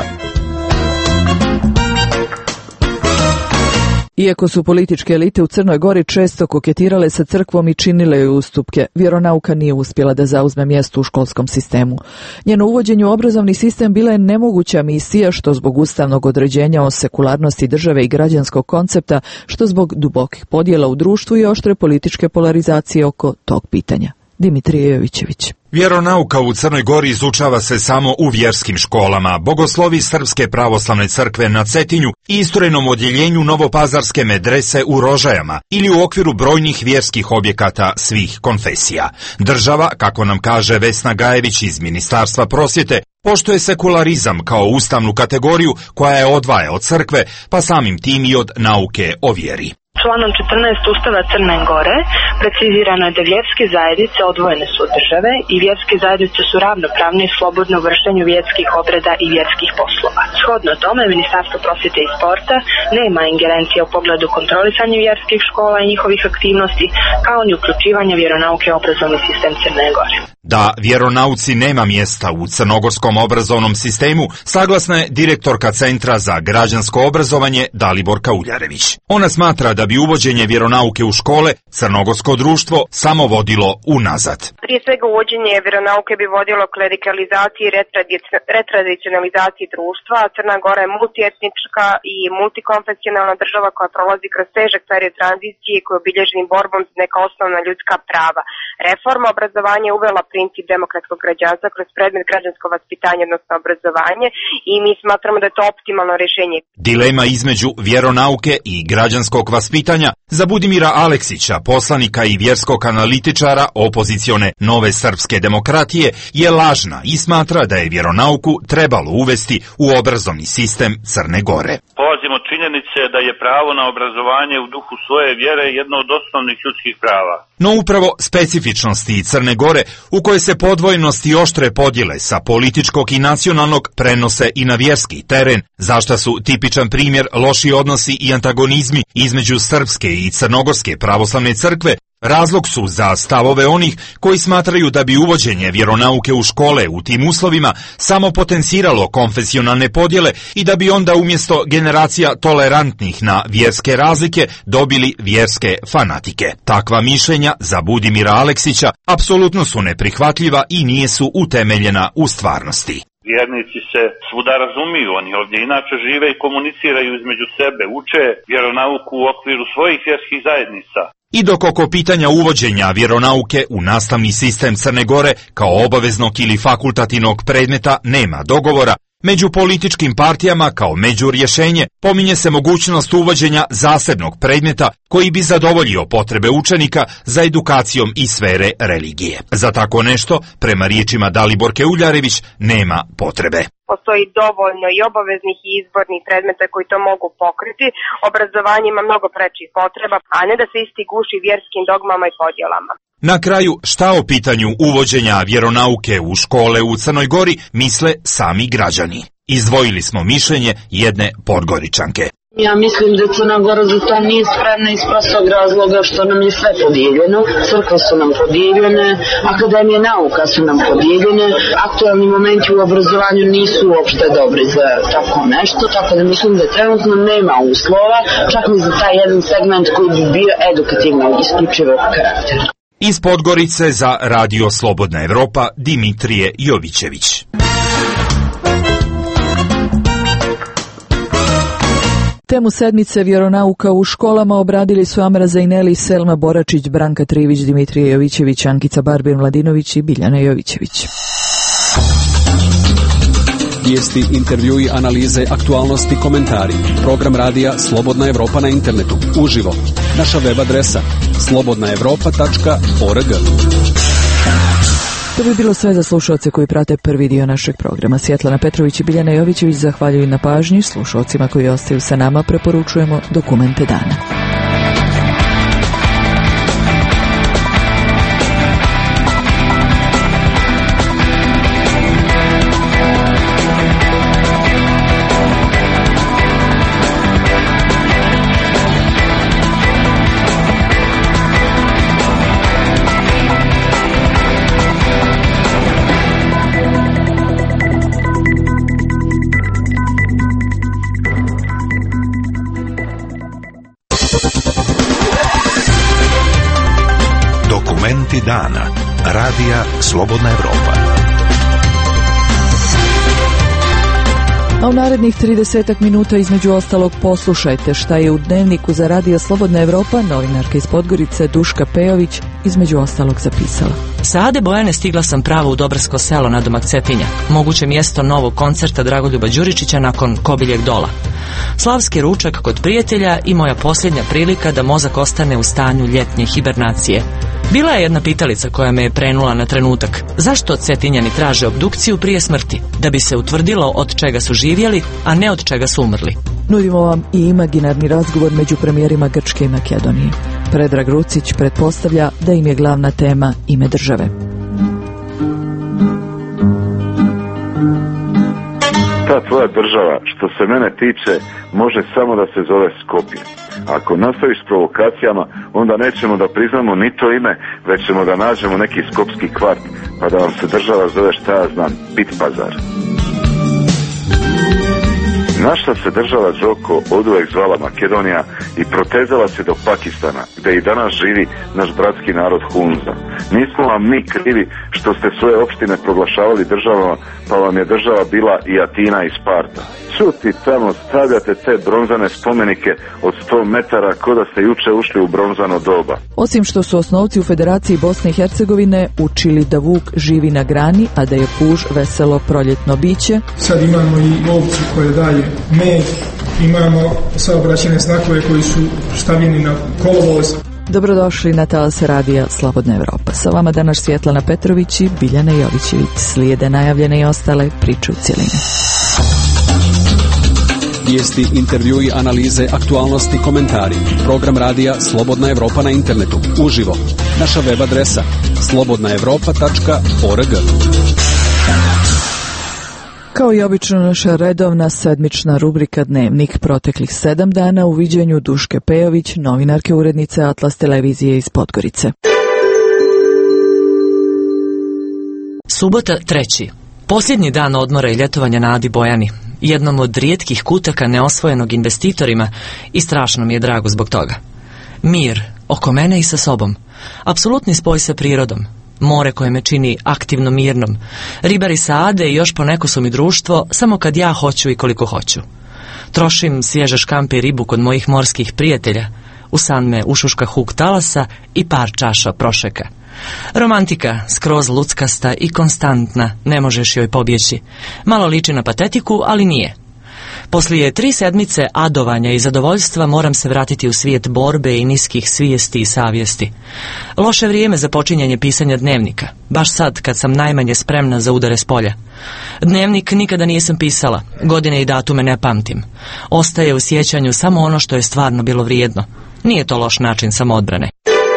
Iako su političke elite u Crnoj Gori često koketirale sa crkvom i činile joj ustupke, vjeronauka nije uspjela da zauzme mjesto u školskom sistemu. Njeno uvođenje u obrazovni sistem bila je nemoguća misija, što zbog ustavnog određenja o sekularnosti države i građanskog koncepta, što zbog dubokih podjela u društvu i oštre političke polarizacije oko tog pitanja. Dimitrije Jovićević. Vjeronauka u Crnoj Gori izučava se samo u vjerskim školama. Bogoslovi Srpske pravoslavne crkve na Cetinju i istrojenom odjeljenju Novopazarske medrese u Rožajama ili u okviru brojnih vjerskih objekata svih konfesija. Država, kako nam kaže Vesna Gajević iz Ministarstva prosvjete, poštuje sekularizam kao ustavnu kategoriju koja je odvaja od crkve, pa samim tim i od nauke o vjeri. Članom četrnaest Ustava Crne Gore precizirano je da vjerske zajednice odvojene su od države i vjerske zajednice su ravnopravne i slobodne u vršenju vjerskih obreda i vjerskih poslova. Shodno tome, Ministarstvo prosvjete i sporta nema ingerencije u pogledu kontrolisanja vjerskih škola i njihovih aktivnosti, kao ni uključivanja vjeronauke u obrazovni sistem Crne Gore. Da vjeronauci nema mjesta u crnogorskom obrazovnom sistemu, saglasna je direktorka Centra za građansko obrazovanje Daliborka Uljarević. Ona smatra da bi uvođenje vjeronauke u škole crnogorsko društvo samo vodilo unazad. Prije svega uvođenje vjeronauke bi vodilo klerikalizaciji i retradicionalizaciji društva. Crna Gora je multietnička i multikonfesionalna država koja prolazi kroz težak period tranzicije koji je obilježen borbom za neka osnovna ljudska prava. Reforma obrazovanja je uvela princip demokratskog građanstva kroz predmet građansko vaspitanje, odnosno obrazovanje, i mi smatramo da je to optimalno rješenje. Dilema između vjeronauke i građanskog vaspitanja za Budimira Aleksića, poslanika i vjerskog analitičara opozicione Nove srpske demokratije, je lažna i smatra da je vjeronauku trebalo uvesti u obrazovni sistem Crne Gore. Polazimo od činjenice da je pravo na obrazovanje u duhu svoje vjere jedno od osnovnih ljudskih prava. No upravo specifičnosti Crne Gore, u kojoj se podvojenost i oštre podjele sa političkog i nacionalnog prenose i na vjerski teren, zašta su tipičan primjer loši odnosi i antagonizmi između srpske i crnogorske pravoslavne crkve, razlog su za stavove onih koji smatraju da bi uvođenje vjeronauke u škole u tim uslovima samo potenciralo konfesionalne podjele i da bi onda umjesto generacija tolerantnih na vjerske razlike dobili vjerske fanatike. Takva mišljenja za Budimira Aleksića apsolutno su neprihvatljiva i nije su utemeljena u stvarnosti. Vjernici se svuda razumiju, oni ovdje inače žive i komuniciraju između sebe, uče vjeronauku u okviru svojih vjerskih zajednica. I dok oko pitanja uvođenja vjeronauke u nastavni sistem Crne Gore kao obaveznog ili fakultativnog predmeta nema dogovora, među političkim partijama kao međurješenje pominje se mogućnost uvođenja zasebnog predmeta koji bi zadovoljio potrebe učenika za edukacijom iz sfere religije. Za tako nešto, prema riječima Daliborke Uljarević, nema potrebe. Postoji dovoljno i obaveznih i izbornih predmeta koji to mogu pokriti. Obrazovanje ima mnogo prečih potreba, a ne da se isti guši vjerskim dogmama i podjelama. Na kraju, šta o pitanju uvođenja vjeronauke u škole u Crnoj Gori misle sami građani? Izdvojili smo mišljenje jedne Podgoričanke. Ja mislim da Crna Gora za to nije spremna iz prostog razloga što nam je sve podijeljeno, crkve su nam podijeljene, akademije nauka su nam podijeljene, aktualni momenti u obrazovanju nisu uopšte dobri za tako nešto, tako da mislim da trenutno nema uslova, čak ni za taj jedan segment koji bi bio edukativno isključivog karaktera. Iz Podgorice za Radio Slobodna Evropa, Dimitrije Jovićević. Temu sedmice vjeronauka u školama obradili su Amra Zajneli, Selma Boračić, Branka Trivić, Dimitrije Jovićević, Ankica Barbir Mladinović i Biljana Jovićević. Vijesti, intervjui, analize, aktualnosti, komentari. Program radija Slobodna Evropa na internetu. Uživo. Naša web adresa slobodna evropa tačka org. To bi bilo sve za slušalce koji prate prvi dio našeg programa. Svjetlana Petrović i Biljana Jovićević zahvaljuju na pažnji. Slušalcima koji ostaju sa nama preporučujemo Dokumente dana. Momenti dana. Radija Slobodna Evropa. A u narednih tridesetak minuta između ostalog poslušajte šta je u dnevniku za Radio Slobodna Evropa novinarka iz Podgorice Duška Pejović između ostalog zapisala. Sa Ade Bojane stigla sam pravo u Dobarsko selo nadomak Cetinja, moguće mjesto novog koncerta Dragoljuba Đuričića nakon Kobiljeg dola. Slavski ručak kod prijatelja i moja posljednja prilika da mozak ostane u stanju ljetnje hibernacije. Bila je jedna pitalica koja me je prenula na trenutak. Zašto Cetinjani traže obdukciju prije smrti? Da bi se utvrdilo od čega su živjeli, a ne od čega su umrli. Nudimo vam i imaginarni razgovor među premijerima Grčke i Makedonije. Predrag Rucić pretpostavlja da im je glavna tema ime države. Ta tvoja država, što se mene tiče, može samo da se zove Skopje. Ako nastaviš s provokacijama, onda nećemo da priznamo ni to ime, već ćemo da nađemo neki skopski kvart, pa da vam se država zove, šta ja znam, Bitpazar. Naša se država Zoko oduvek zvala Makedonija i protezala se do Pakistana, gde i danas živi naš bratski narod Hunza. Nismo vam mi krivi što ste svoje opštine proglašavali državama, pa vam je država bila i Atina i Sparta. Čuti tamo stavljate te bronzane spomenike od sto metara ko da ste juče ušli u bronzano doba. Osim što su osnovci u Federaciji Bosne i Hercegovine učili da vuk živi na grani, a da je puž veselo proljetno biće. Sad imamo i ovcu koje daje med, imamo saobraćajne znakove koji su stavljeni na kolovoz. Dobrodošli na talas Radija Slobodna Evropa. Sa vama danas Svjetlana Petrović i Biljana Jovićević. Slijede najavljene i ostale priče u cjelini. Vijesti, intervjui, analize, aktualnosti, komentari. Program radija Slobodna Evropa na internetu. Uživo. Naša web adresa slobodna evropa tačka org. Kao i obično naša redovna sedmična rubrika Dnevnik proteklih sedam dana u viđenju Duške Pejović, novinarke urednice Atlas televizije iz Podgorice. Subota treći. Posljednji dan odmora i ljetovanja na Adi Bojani, jednom od rijetkih kutaka neosvojenog investitorima, i strašno mi je drago zbog toga. Mir, oko mene i sa sobom. Apsolutni spoj sa prirodom. More koje me čini aktivno mirnom. Ribari sa Ade i još poneko su mi društvo, samo kad ja hoću i koliko hoću. Trošim svježe škampe i ribu kod mojih morskih prijatelja. U san me ušuška huk talasa i par čaša prošeka. Romantika, skroz luckasta i konstantna, ne možeš joj pobjeći. Malo liči na patetiku, ali nije. Poslije tri sedmice adovanja i zadovoljstva moram se vratiti u svijet borbe i niskih svijesti i savjesti. Loše vrijeme za počinjanje pisanja dnevnika, baš sad kad sam najmanje spremna za udare s polja. Dnevnik nikada nisam pisala, godine i datume ne pamtim. Ostaje u sjećanju samo ono što je stvarno bilo vrijedno. Nije to loš način samoodbrane.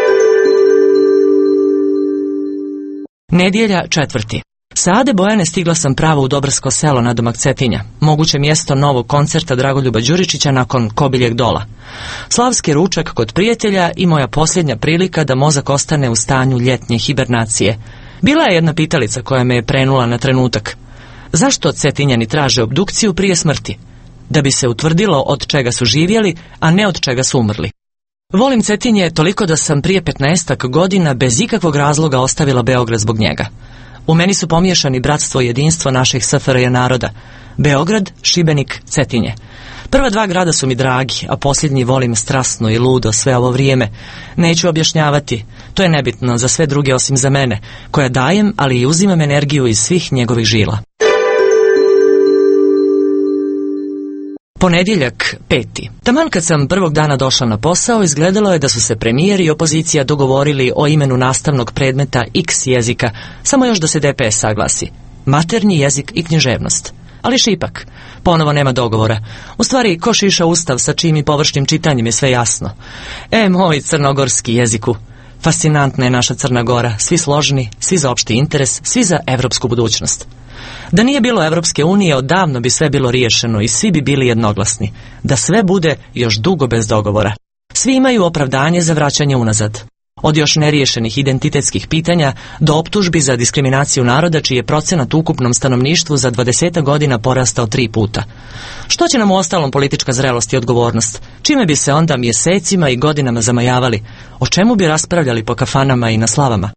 Nedjelja četvrti. Sa Ade Bojane stigla sam pravo u Dobarsko selo nadomak Cetinja, moguće mjesto novog koncerta Dragoljuba Đuričića nakon Kobiljeg dola. Slavski ručak kod prijatelja i moja posljednja prilika da mozak ostane u stanju ljetnje hibernacije. Bila je jedna pitalica koja me je prenula na trenutak. Zašto Cetinjani traže obdukciju prije smrti? Da bi se utvrdilo od čega su živjeli, a ne od čega su umrli. Volim Cetinje toliko da sam prije petnaestak godina bez ikakvog razloga ostavila Beograd zbog njega. U meni su pomiješani bratstvo i jedinstvo naših S F R J naroda. Beograd, Šibenik, Cetinje. Prva dva grada su mi dragi, a posljednji volim strasno i ludo sve ovo vrijeme. Neću objašnjavati, to je nebitno za sve druge osim za mene, koja dajem, ali i uzimam energiju iz svih njegovih žila. Ponedjeljak peti. Taman kad sam prvog dana došla na posao, izgledalo je da su se premijer i opozicija dogovorili o imenu nastavnog predmeta X jezika, samo još da se D P S saglasi. Maternji jezik i književnost. Ali šipak, ponovo nema dogovora. U stvari, ko šiša ustav sa čim i površnim čitanjem je sve jasno. E, moj crnogorski jeziku. Fascinantna je naša Crna Gora, svi složni, svi za opšti interes, svi za evropsku budućnost. Da nije bilo Evropske unije, odavno bi sve bilo riješeno i svi bi bili jednoglasni. Da sve bude još dugo bez dogovora. Svi imaju opravdanje za vraćanje unazad. Od još neriješenih identitetskih pitanja do optužbi za diskriminaciju naroda čiji je procenat u ukupnom stanovništvu za dvadeset godina porastao tri puta. Što će nam u ostalom politička zrelost i odgovornost? Čime bi se onda mjesecima i godinama zamajavali? O čemu bi raspravljali po kafanama i na slavama?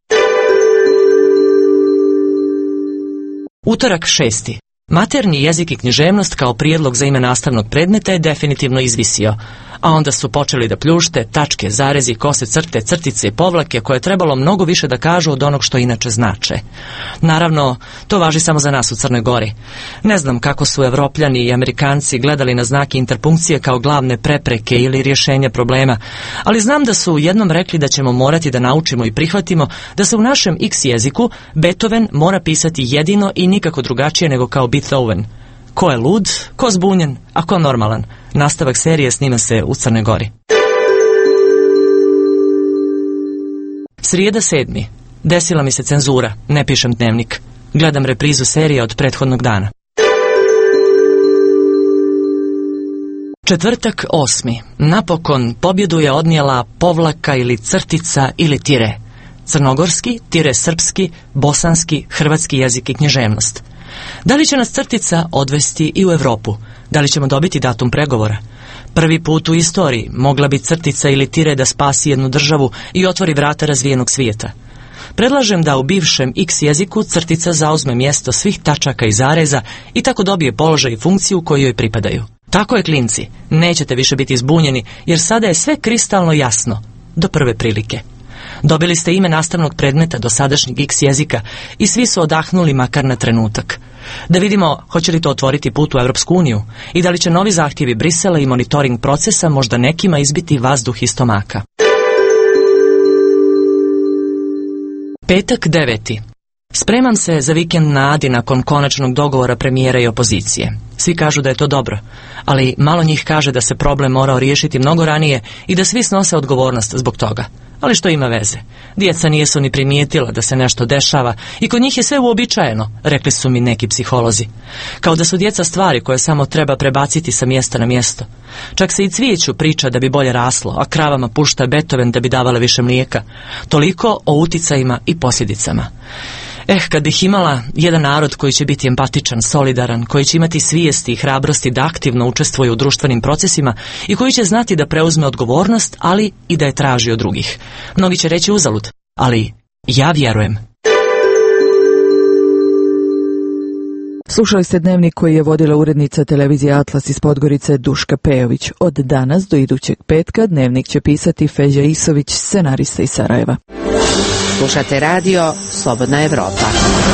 Utorak šesti. Maternji jezik i književnost kao prijedlog za ime nastavnog predmeta je definitivno izvisio, a onda su počeli da pljušte, tačke, zarezi, kose, crte, crtice i povlake koje je trebalo mnogo više da kažu od onog što inače znače. Naravno, to važi samo za nas u Crnoj Gori. Ne znam kako su Evropljani i Amerikanci gledali na znake interpunkcije kao glavne prepreke ili rješenja problema, ali znam da su jednom rekli da ćemo morati da naučimo i prihvatimo da se u našem X jeziku Beethoven mora pisati jedino i nikako drugačije nego kao Beethoven. Ko je lud, ko zbunjen, a ko normalan? Nastavak serije snima se u Crnoj Gori. Srijeda sedmi. Desila mi se cenzura, ne pišem dnevnik. Gledam reprizu serije od prethodnog dana. Četvrtak osmi. Napokon pobjedu je odnijela povlaka ili crtica ili tire. Crnogorski, tire srpski, bosanski, hrvatski jezik i književnost. Da li će nas crtica odvesti i u Europu? Da li ćemo dobiti datum pregovora? Prvi put u istoriji mogla bi crtica ili tire da spasi jednu državu i otvori vrata razvijenog svijeta. Predlažem da u bivšem X jeziku crtica zauzme mjesto svih tačaka i zareza i tako dobije položaj i funkciju koju joj pripadaju. Tako je, klinci, nećete više biti zbunjeni jer sada je sve kristalno jasno, do prve prilike. Dobili ste ime nastavnog predmeta do sadašnjeg X jezika i svi su odahnuli makar na trenutak. Da vidimo hoće li to otvoriti put u Europsku uniju i da li će novi zahtjevi Brisela i monitoring procesa možda nekima izbiti vazduh iz stomaka. Petak deveti. Spremam se za vikend na Adi nakon konačnog dogovora premijera i opozicije. Svi kažu da je to dobro, ali malo njih kaže da se problem morao riješiti mnogo ranije i da svi snose odgovornost zbog toga. Ali što ima veze? Djeca nijesu ni primijetila da se nešto dešava i kod njih je sve uobičajeno, rekli su mi neki psiholozi. Kao da su djeca stvari koje samo treba prebaciti sa mjesta na mjesto. Čak se i cvijeću priča da bi bolje raslo, a kravama pušta Beethoven da bi davale više mlijeka. Toliko o uticajima i posljedicama. Eh, kad bih imala jedan narod koji će biti empatičan, solidaran, koji će imati svijesti i hrabrosti da aktivno učestvuje u društvenim procesima i koji će znati da preuzme odgovornost, ali i da je traži od drugih. Mnogi će reći uzalud, ali ja vjerujem. Slušali ste dnevnik koji je vodila urednica televizije Atlas iz Podgorice Duška Pejović. Od danas do idućeg petka dnevnik će pisati Feđa Isović, scenarista iz Sarajeva. Slušate radio Slobodna Evropa.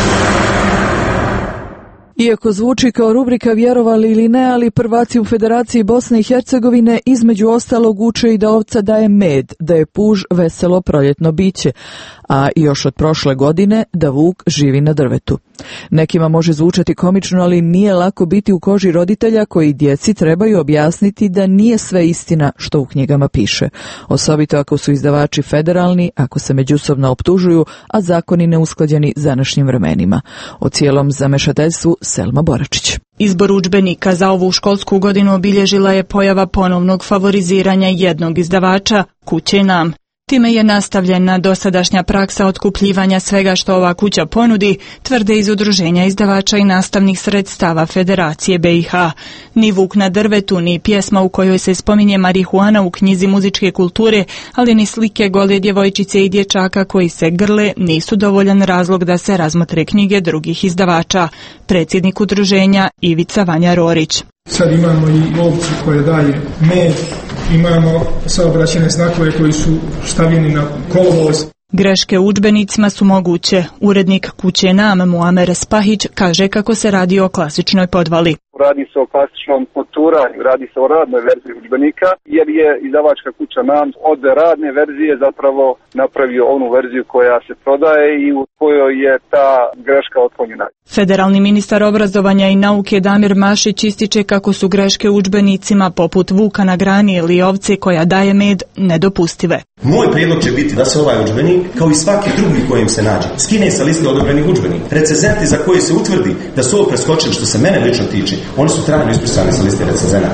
Iako zvuči kao rubrika vjerovali ili ne, ali prvaci u Federaciji Bosne i Hercegovine između ostalog uče i da ovca daje med, da je puž veselo proljetno biće, a još od prošle godine da vuk živi na drvetu. Nekima može zvučati komično, ali nije lako biti u koži roditelja koji djeci trebaju objasniti da nije sve istina što u knjigama piše. Osobito ako su izdavači federalni, ako se međusobno optužuju, a zakoni neusklađeni s današnjim vremenima. O cijelom zamešateljstvu Selma Boračić. Izbor udžbenika za ovu školsku godinu obilježila je pojava ponovnog favoriziranja jednog izdavača, Kuće Nam. Time je nastavljena dosadašnja praksa otkupljivanja svega što ova kuća ponudi, tvrde iz Udruženja izdavača i nastavnih sredstava Federacije B i H. Ni Vuk na drvetu, ni pjesma u kojoj se spominje marihuana u knjizi muzičke kulture, ali ni slike gole djevojčice i dječaka koji se grle nisu dovoljan razlog da se razmotre knjige drugih izdavača. Predsjednik udruženja Ivica Vanja Rorić. Sad imamo i ovcu koja daje med, imamo saobraćajne znakove koji su stavljeni na kolovoz. Greške u udžbenicima su moguće. Urednik Kuće Nam Muamer Spahić kaže kako se radi o klasičnoj podvali. Radi se o klasičnom poturanju, radi se o radnoj verziji udžbenika, jer je izdavačka kuća Nam od radne verzije zapravo napravio onu verziju koja se prodaje i u kojoj je ta greška otklonjena. Federalni ministar obrazovanja i nauke Damir Mašić ističe kako su greške u udžbenicima poput Vuka na grani ili ovce koja daje med nedopustive. Moj prijedlog će biti da se ovaj udžbenik, kao i svaki drugi kojim se nađe, skine sa liste odobrenih udžbenika. Recenzenti za koje se utvrdi da su ovo preskočili što se mene lično tiče, oni su trajno ispisani sa liste recenzenata.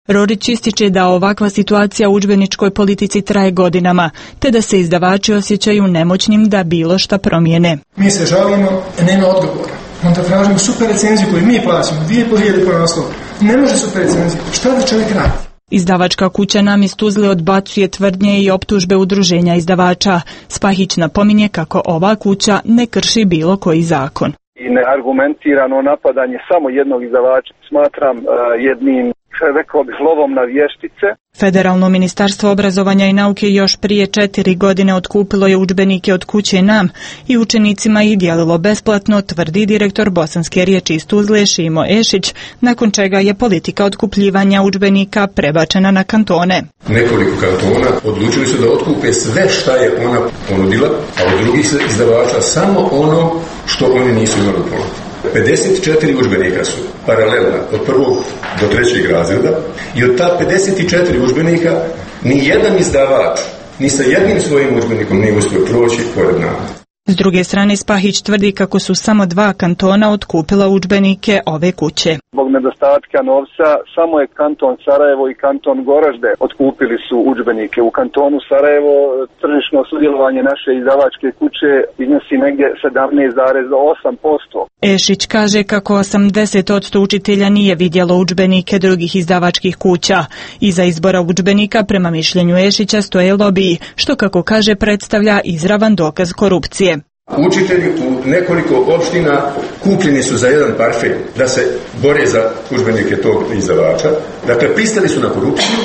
Rorić ističe da ovakva situacija u udžbeničkoj politici traje godinama, te da se izdavači osjećaju nemoćnim da bilo šta promijene. Mi se žalimo, nema odgovora. Onda tražimo super recenziju koju mi plaćamo, dvije i pol hiljade po naslovu. Ne može super recenzija. Šta da čovjek radi? Izdavačka kuća Nam iz Tuzle odbacuje tvrdnje i optužbe udruženja izdavača. Spahić napominje kako ova kuća ne krši bilo koji zakon. I neargumentirano napadanje samo jednog izdavača smatram uh, jednim, rekao bih, lovom na vještice. Federalno ministarstvo obrazovanja i nauke još prije četiri godine otkupilo je udžbenike od kuće Nam i učenicima ih dijelilo besplatno, tvrdi direktor Bosanske riječi iz Tuzle Šimo Ešić, nakon čega je politika otkupljivanja udžbenika prebačena na kantone. Nekoliko kantona odlučili su da otkupe sve šta je ona ponudila, a od drugih izdavača samo ono što oni nisu imali ponuditi. pedeset četiri udžbenika su paralelna od prvog do trećeg razreda i od ta pedeset četiri udžbenika ni jedan izdavač ni sa jednim svojim udžbenikom nije uspio proći pored nama. S druge strane, Spahić tvrdi kako su samo dva kantona otkupila udžbenike ove kuće. Zbog nedostatka novca, samo je kanton Sarajevo i kanton Goražde otkupili su udžbenike. U kantonu Sarajevo tržišno sudjelovanje naše izdavačke kuće iznosi negdje sedamnaest zarez osam posto. Ešić kaže kako osamdeset posto učitelja nije vidjelo udžbenike drugih izdavačkih kuća. Iza izbora udžbenika, prema mišljenju Ešića, stoje lobiji, što, kako kaže, predstavlja izravan dokaz korupcije. Učitelji u nekoliko opština kupljeni su za jedan parfem da se bore za udžbenike tog izdavača. Dakle, pristali su na korupciju.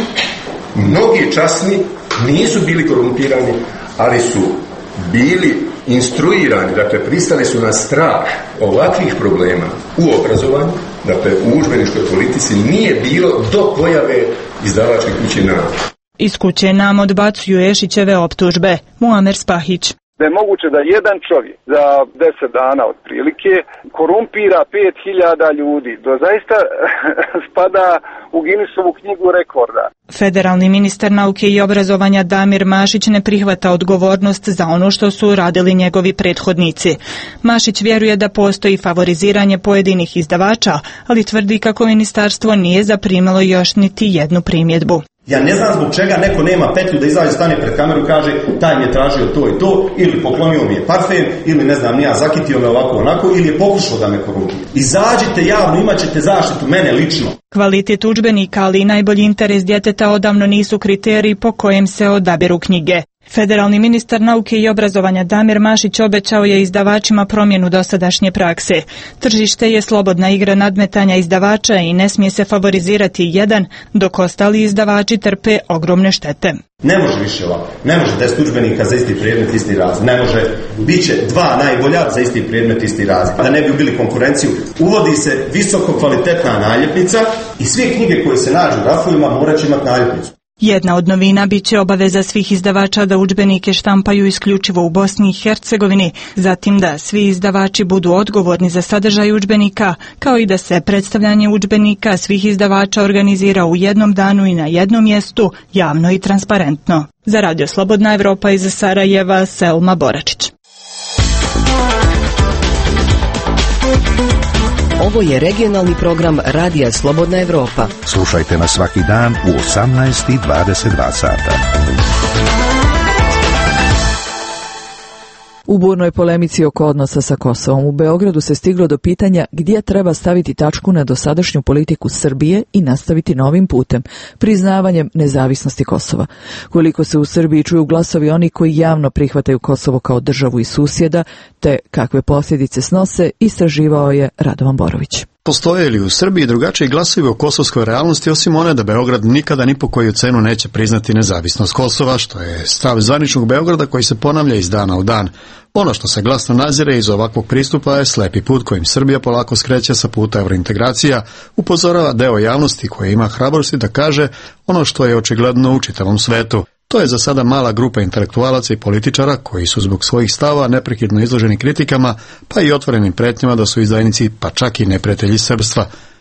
Mnogi časni nisu bili korumpirani, ali su bili instruirani, dakle, pristali su na strah ovakvih problema u obrazovanju, dakle, u udžbeničkoj politici nije bilo do pojave izdavačke kuće Nam. Iz kuće Nam odbacuju Ešićeve optužbe. Muamer Spahić. Da je moguće da jedan čovjek za deset dana otprilike korumpira pet hiljada ljudi. To zaista spada u Guinnessovu knjigu rekorda. Federalni ministar nauke i obrazovanja Damir Mašić ne prihvata odgovornost za ono što su radili njegovi prethodnici. Mašić vjeruje da postoji favoriziranje pojedinih izdavača, ali tvrdi kako ministarstvo nije zaprimilo još niti jednu primjedbu. Ja ne znam zbog čega neko nema petlju da izađe, stane pred kameru i kaže taj mi je tražio to i to, ili poklonio mi je parfem, ili ne znam, nija zakitio me ovako onako, ili je pokušao da me korumpira. Izađite javno, imat ćete zaštitu mene lično. Kvalitet udžbenika, ali i najbolji interes djeteta odavno nisu kriteriji po kojem se odabiru knjige. Federalni ministar nauke i obrazovanja Damir Mašić obećao je izdavačima promjenu dosadašnje prakse. Tržište je slobodna igra nadmetanja izdavača i ne smije se favorizirati jedan, dok ostali izdavači trpe ogromne štete. Ne može više ovako. Ne može deset udžbenika za isti predmet, isti razred. Ne može. Biće dva najbolja za isti predmet, isti razred. Da ne bi ubili konkurenciju, uvodi se visoko kvalitetna naljepnica i sve knjige koje se nađu u rafovima morat će imati naljepnicu. Jedna od novina bit će obaveza svih izdavača da udžbenike štampaju isključivo u Bosni i Hercegovini, zatim da svi izdavači budu odgovorni za sadržaj udžbenika, kao i da se predstavljanje udžbenika svih izdavača organizira u jednom danu i na jednom mjestu, javno i transparentno. Za Radio Slobodna Evropa iz Sarajeva, Selma Boračić. Ovo je regionalni program Radija Slobodna Evropa. Slušajte nas svaki dan u osamnaest i dvadeset dva sata. U burnoj polemici oko odnosa sa Kosovom u Beogradu se stiglo do pitanja gdje treba staviti tačku na dosadašnju politiku Srbije i nastaviti novim putem, priznavanjem nezavisnosti Kosova. Koliko se u Srbiji čuju glasovi oni koji javno prihvataju Kosovo kao državu i susjeda, te kakve posljedice snose, istraživao je Radovan Borović. Postoje li u Srbiji drugačiji glasovi o kosovskoj realnosti, osim one da Beograd nikada ni po koju cenu neće priznati nezavisnost Kosova, što je stav zvaničnog Beograda koji se ponavlja iz dana u dan. Ono što se glasno nazire iz ovakvog pristupa je slepi put kojim Srbija polako skreće sa puta eurointegracija, upozorava deo javnosti koji ima hrabrosti da kaže ono što je očigledno u čitavom svetu. To je za sada mala grupa intelektualaca i političara koji su zbog svojih stava neprekidno izloženi kritikama, pa i otvorenim pretnjama da su izdajnici, pa čak i neprijatelji srpstva.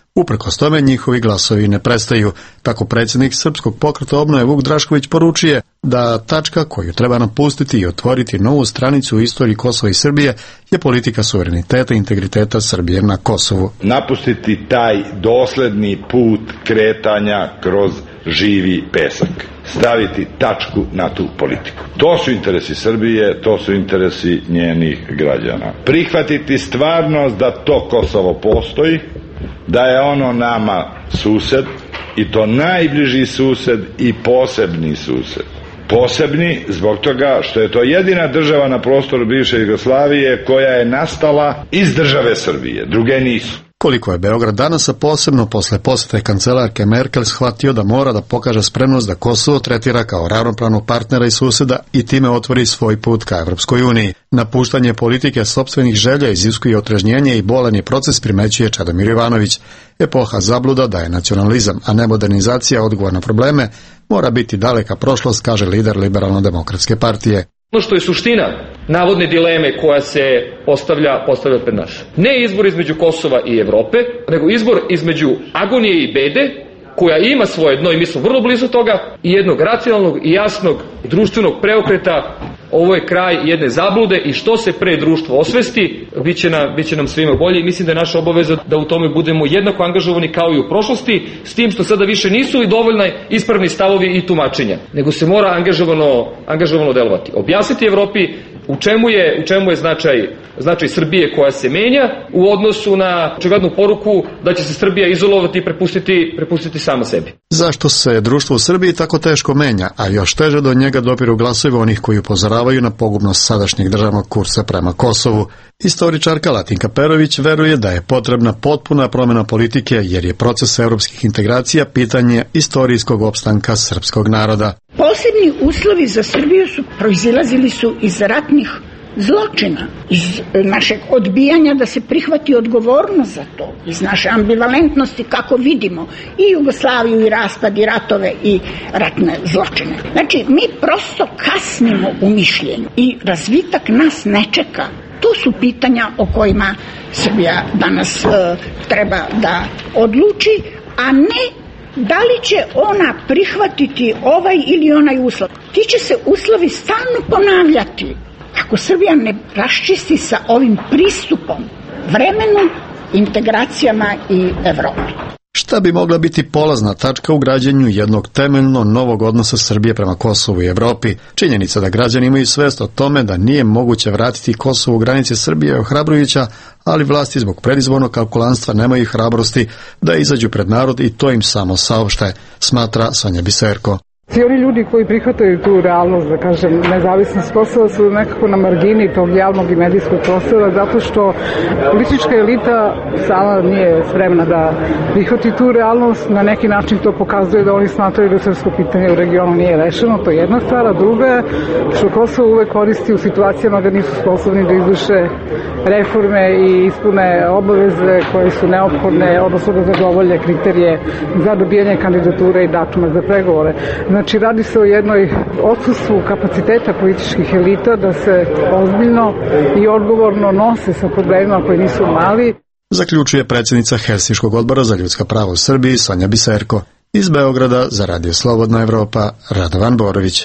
Uprkos tome njihovi glasovi ne prestaju. Tako predsjednik Srpskog pokreta obnove Vuk Drašković poručuje da tačka koju treba napustiti i otvoriti novu stranicu u istoriji Kosova i Srbije je politika suvereniteta i integriteta Srbije na Kosovu. Napustiti taj dosledni put kretanja kroz živi pesak. Staviti tačku na tu politiku. To su interesi Srbije, to su interesi njenih građana. Prihvatiti stvarnost da to Kosovo postoji, da je ono nama sused, i to najbliži sused i posebni sused. Posebni zbog toga što je to jedina država na prostoru bivše Jugoslavije koja je nastala iz države Srbije, druge nisu. Koliko je Beograd danas, a posebno posle posete kancelarke Merkel, shvatio da mora da pokaže spremnost da Kosovo tretira kao ravnopravnog partnera i suseda i time otvori svoj put ka Evropskoj uniji. Napuštanje politike sopstvenih želja iziskuje otrežnjenje i bolan je proces, primećuje Čedomir Jovanović. Epoha zabluda da je nacionalizam, a ne modernizacija odgovor na probleme, mora biti daleka prošlost, kaže lider Liberalno-demokratske partije. Ono što je suština navodne dileme koja se postavlja, postavlja pred nas. Ne izbor između Kosova i Evrope, nego izbor između agonije i bede, koja ima svoje dno i mi smo vrlo blizu toga, i jednog racionalnog i jasnog društvenog preokreta. Ovo je kraj jedne zablude i što se pre društvo osvesti, bit će, na, bit će nam svima bolje i mislim da je naša obaveza da u tome budemo jednako angažovani kao i u prošlosti, s tim što sada više nisu i dovoljni ispravni stavovi i tumačenja, nego se mora angažovano, angažovano delovati. Objasniti Evropi u čemu je, u čemu je značaj, značaj Srbije koja se menja u odnosu na očiglednu poruku da će se Srbija izolovati i prepustiti, prepustiti sama sebi. Zašto se društvo u Srbiji tako teško menja, a još teže do njega dopiru glasovi onih koji upozoravaju na pogubnost sadašnjeg državnog kursa prema Kosovu? Istoričarka Latinka Perović veruje da je potrebna potpuna promjena politike jer je proces evropskih integracija pitanje istorijskog opstanka srpskog naroda. Posebni uslovi za Srbiju su proizilazili su iz ratnih zločina, iz našeg odbijanja da se prihvati odgovornost za to, iz naše ambivalentnosti kako vidimo i Jugoslaviju i raspad i ratove i ratne zločine. Znači, mi prosto kasnimo u mišljenju i razvitak nas ne čeka. To su pitanja o kojima Srbija danas uh, treba da odluči, a ne da li će ona prihvatiti ovaj ili onaj uslov. Ti će se uslovi stalno ponavljati. Ako Srbija ne raščisti sa ovim pristupom vremenu, integracijama i Evropi. Šta bi mogla biti polazna tačka u građenju jednog temeljno novog odnosa Srbije prema Kosovu i Evropi? Činjenica da građani imaju svest o tome da nije moguće vratiti Kosovo u granice Srbije je ohrabrujuća, ali vlasti zbog predizbornog kalkulanstva nemaju hrabrosti da izađu pred narod i to im samo saopšte, smatra Sonja Biserko. Svi oni ljudi koji prihvataju tu realnost, da kažem, nezavisnost Kosova su nekako na margini tog javnog i medijskog prostora, zato što politička elita sama nije spremna da prihvati tu realnost. Na neki način to pokazuje da oni smatraju da srpsko pitanje u regionu nije rešeno, to je jedna stvar, a druga je što Kosovo uvek koristi u situacijama da nisu sposobni da izvrše reforme i ispune obaveze koje su neophodne, odnosno da zadovolje kriterije za dobijanje kandidature i datuma za pregovore. Znači, radi se o jednoj odsustvu kapaciteta političkih elita da se ozbiljno i odgovorno nose sa problemima koji nisu mali. Zaključuje predsjednica Helsinškog odbora za ljudska prava u Srbiji Sonja Biserko. Iz Beograda za Radio Slobodna Evropa, Radovan Borović.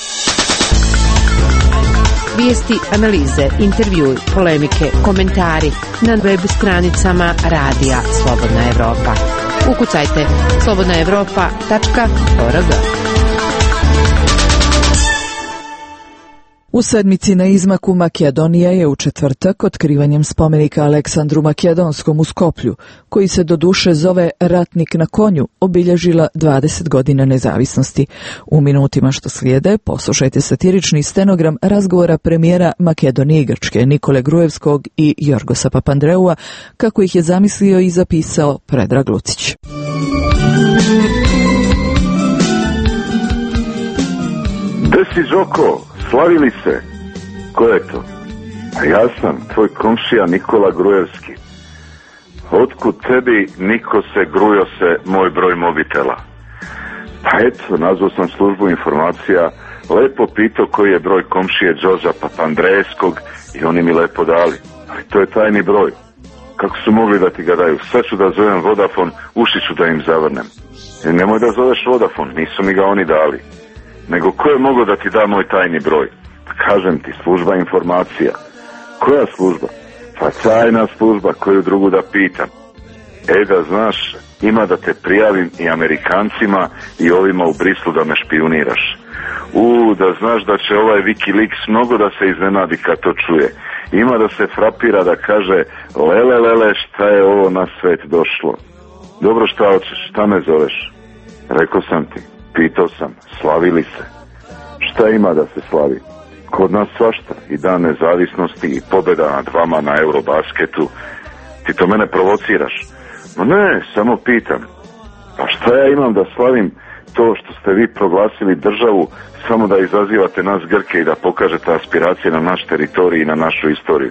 Vijesti, analize, intervjui, polemike, komentari na web stranicama Radija Slobodna Evropa. Ukucajte slobodna evropa tačka org. U sedmici na izmaku Makedonija je u četvrtak otkrivanjem spomenika Aleksandru Makedonskom u Skoplju, koji se doduše zove Ratnik na konju, obilježila dvadeset godina nezavisnosti. U minutima što slijede poslušajte satirični stenogram razgovora premijera Makedonije i Grčke Nikole Grujevskog i Jorgosa Papandreua, kako ih je zamislio i zapisao Predrag Lucić. Gde si, Žoko? Slavili se? Ko je to? A ja sam, tvoj komšija Nikola Grujevski. Otkud tebi, Niko se, grujo se, moj broj mobitela? Pa eto, nazvao sam službu informacija, lepo pitao koji je broj komšije Đoža Papandrejskog i oni mi lepo dali. Ali to je tajni broj. kako su mogli da ti ga daju? Sad ću da zovem Vodafone, uši ću da im zavrnem. E, nemoj da zoveš Vodafone, nisu mi ga oni dali. Nego ko je mogao da ti da moj tajni broj? Kažem ti, služba informacija. Koja služba? Pa tajna služba, koju drugu da pitam. E, da znaš, ima da te prijavim i Amerikancima i ovima u Brislu da me špijuniraš. U, da znaš da će ovaj Wikileaks mnogo da se iznenadi kad to čuje. Ima da se frapira, da kaže, lele, lele, šta je ovo na svet došlo? Dobro, šta hoćeš, šta me zoveš? Rekao sam ti, pitao sam, slavili se. Šta ima da se slavi? Kod nas svašta, i dan nezavisnosti i pobjeda nad vama na Eurobasketu. Ti to mene provociraš? No ne, samo pitam. Pa šta ja imam da slavim to što ste vi proglasili državu samo da izazivate nas Grke i da pokažete aspiracije na naš teritorij i na našu istoriju?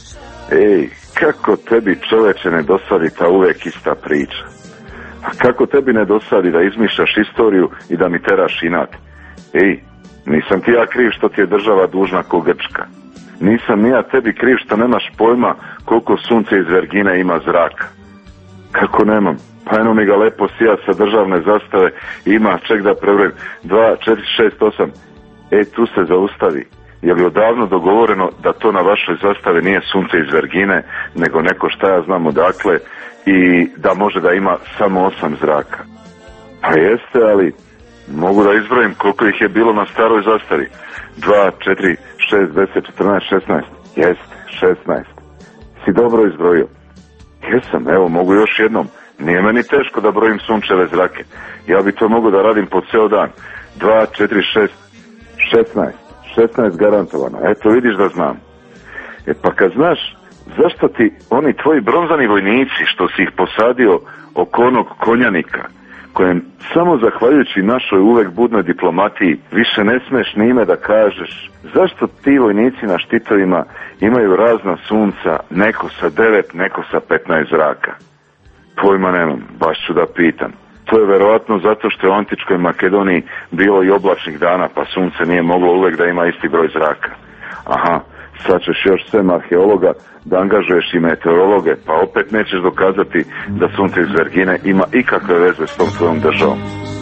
Ej, kako tebi, čoveče, ne dosadi ta uvek ista priča? A kako tebi ne dosadi da izmišljaš istoriju i da mi teraš inat? Ej, nisam ti ja kriv što ti je država dužna ko Grčka. Nisam ni ja tebi kriv što nemaš pojma koliko sunce iz Vergine ima zraka. Kako nemam? Pa eno mi ga lepo sijat sa državne zastave i ima, ček da prebrojim, dva, četiri, šest, osam. E, tu se zaustavi. Je li odavno dogovoreno da to na vašoj zastave nije sunce iz Vergine, nego neko šta ja znam odakle i da može da ima samo osam zraka? Pa jeste, ali mogu da izbrojim koliko ih je bilo na staroj zastavi. Dva, četiri, šest, deset, četrnaest, šesnaest. Jeste, šesnaest. Si dobro izbrojio? Jesam, evo, mogu još jednom. Nije meni teško da brojim sunčeve zrake. Ja bi to mogu da radim po ceo dan. Dva, četiri, šest, šesnaest. šesnaest garantovano. Eto, vidiš da znam. E pa kad znaš, zašto ti oni tvoji bronzani vojnici što si ih posadio oko onog konjanika, kojem samo zahvaljujući našoj uvek budnoj diplomatiji više ne smeš ni ime da kažeš, zašto ti vojnici na štitovima imaju razna sunca, neko sa devet, neko sa petnaest zraka? Pojma nemam, baš ću da pitam. To je verovatno zato što je u antičkoj Makedoniji bilo i oblačnih dana, pa sunce nije moglo uvek da ima isti broj zraka. Aha, sad ćeš još sem arheologa da angažuješ i meteorologe, pa opet nećeš dokazati da sunce iz Vergine ima ikakve veze s tom tvojom državom.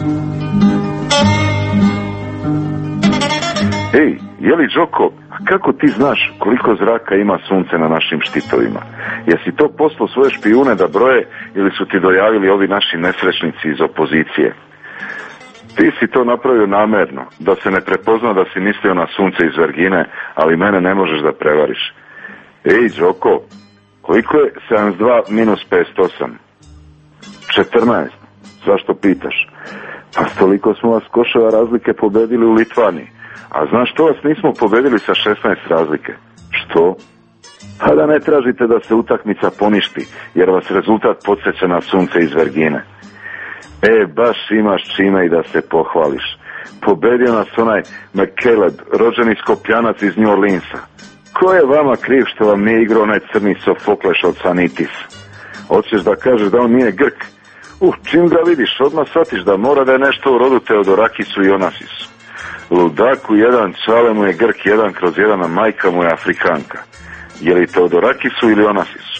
Ej, jeli Đoko, a kako ti znaš koliko zraka ima sunce na našim štitovima? Jesi to poslao svoje špijune da broje ili su ti dojavili ovi naši nesrećnici iz opozicije? Ti si to napravio namerno, da se ne prepozna da si mislio na sunce iz Vergine, ali mene ne možeš da prevariš. Ej, Đoko, koliko je sedamdeset dva minus pedeset osam? četrnaest. Zašto pitaš? Pa toliko smo vas koševa razlike pobedili u Litvaniji. A znaš što vas nismo pobedili sa šesnaest razlike? Što? Pa da ne tražite da se utakmica poništi, jer vas rezultat podsjeća na sunce iz Vergine. E, baš imaš čime i da se pohvališ. Pobedio nas onaj McCaleb, rođeni Skopjanac iz New Orleansa. Ko je vama kriv što vam nije igrao onaj crni Sofokleš od Sanitis? Hoćeš da kažeš da on nije Grk? Uh, čim ga vidiš, odmah shvatiš da mora da je nešto u rodu Teodorakisu i Onasisu. Ludaku jedan, čale mu je Grk jedan kroz jedan, a majka mu je Afrikanka. Je li Teodorakisu ili Onasisu?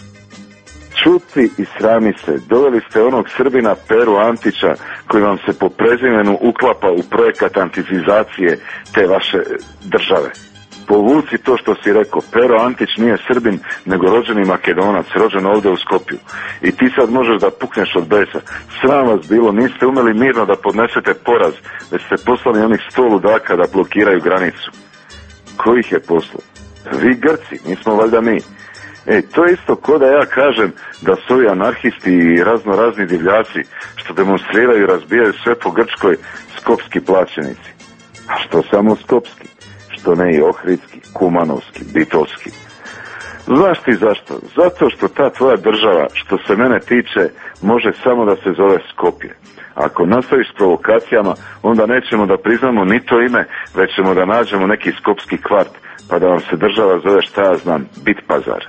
Čuti i srami se, doveli ste onog Srbina Peru Antića koji vam se po prezimenu uklapa u projekat antizizacije te vaše države. Povuci to što si rekao, Pero Antić nije Srbin, nego rođeni Makedonac, rođen ovdje u Skopju. I ti sad možeš da pukneš od besa. Sram vas bilo, niste umeli mirno da podnesete poraz, već ste poslali onih sto ludaka da blokiraju granicu. Ko ih je poslao? Vi Grci, nismo valjda mi. Ej, to je isto ko da ja kažem da su ovi anarhisti i razno razni divljaci što demonstriraju i razbijaju sve po Grčkoj skopski plaćenici. A što samo skopski? Što ne i ohridski, kumanovski, bitovski. Znaš ti zašto? Zato što ta tvoja država, što se mene tiče, može samo da se zove Skopje. Ako nastaviš s provokacijama, onda nećemo da priznamo ni to ime, već ćemo da nađemo neki skopski kvart, pa da vam se država zove, šta ja znam, Bitpazar.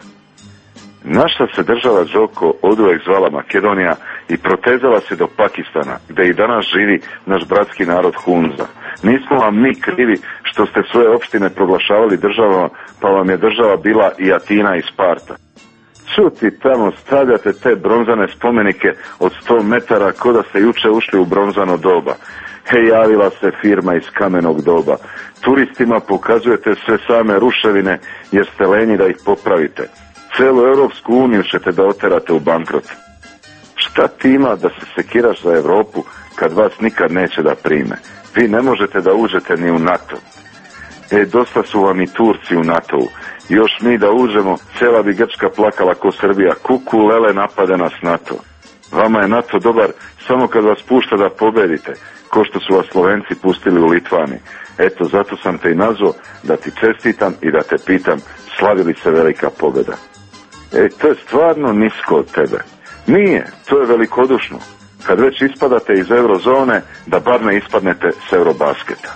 Naša se država Đoko oduvek zvala Makedonija i protezala se do Pakistana, gde i danas živi naš bratski narod Hunza. Nismo vam mi krivi što ste svoje opštine proglašavali državama, pa vam je država bila i Atina i Sparta. Čuti tamo, stavljate te bronzane spomenike od sto metara ko da ste juče ušli u bronzano doba. He, javila se firma iz kamenog doba. Turistima pokazujete sve same ruševine jer ste lenji da ih popravite. Celu Europsku uniju ćete da oterate u bankrot. Šta ti ima da se sekiraš za Evropu kad vas nikad neće da prime? Vi ne možete da uđete ni u NATO. E, dosta su vam i Turci u NATO-u. Još mi da uđemo, cijela bi Grčka plakala ko Srbija. Kuku, lele, napade nas NATO. Vama je NATO dobar samo kad vas pušta da pobedite, ko što su vas Slovenci pustili u Litvani. Eto, zato sam te i nazvao da ti čestitam i da te pitam, slavi li se velika pobjeda? E, to je stvarno nisko od tebe. Nije, to je velikodušno. Kad već ispadate iz eurozone, da bar ne ispadnete s Eurobasketa.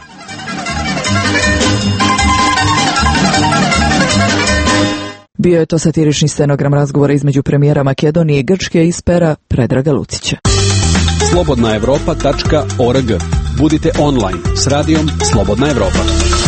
Bio je to satirični stenogram razgovora između premijera Makedonije i Grčke iz pera Predraga Lucića. slobodna evropa tačka org. Budite online s radijom Slobodna Evropa.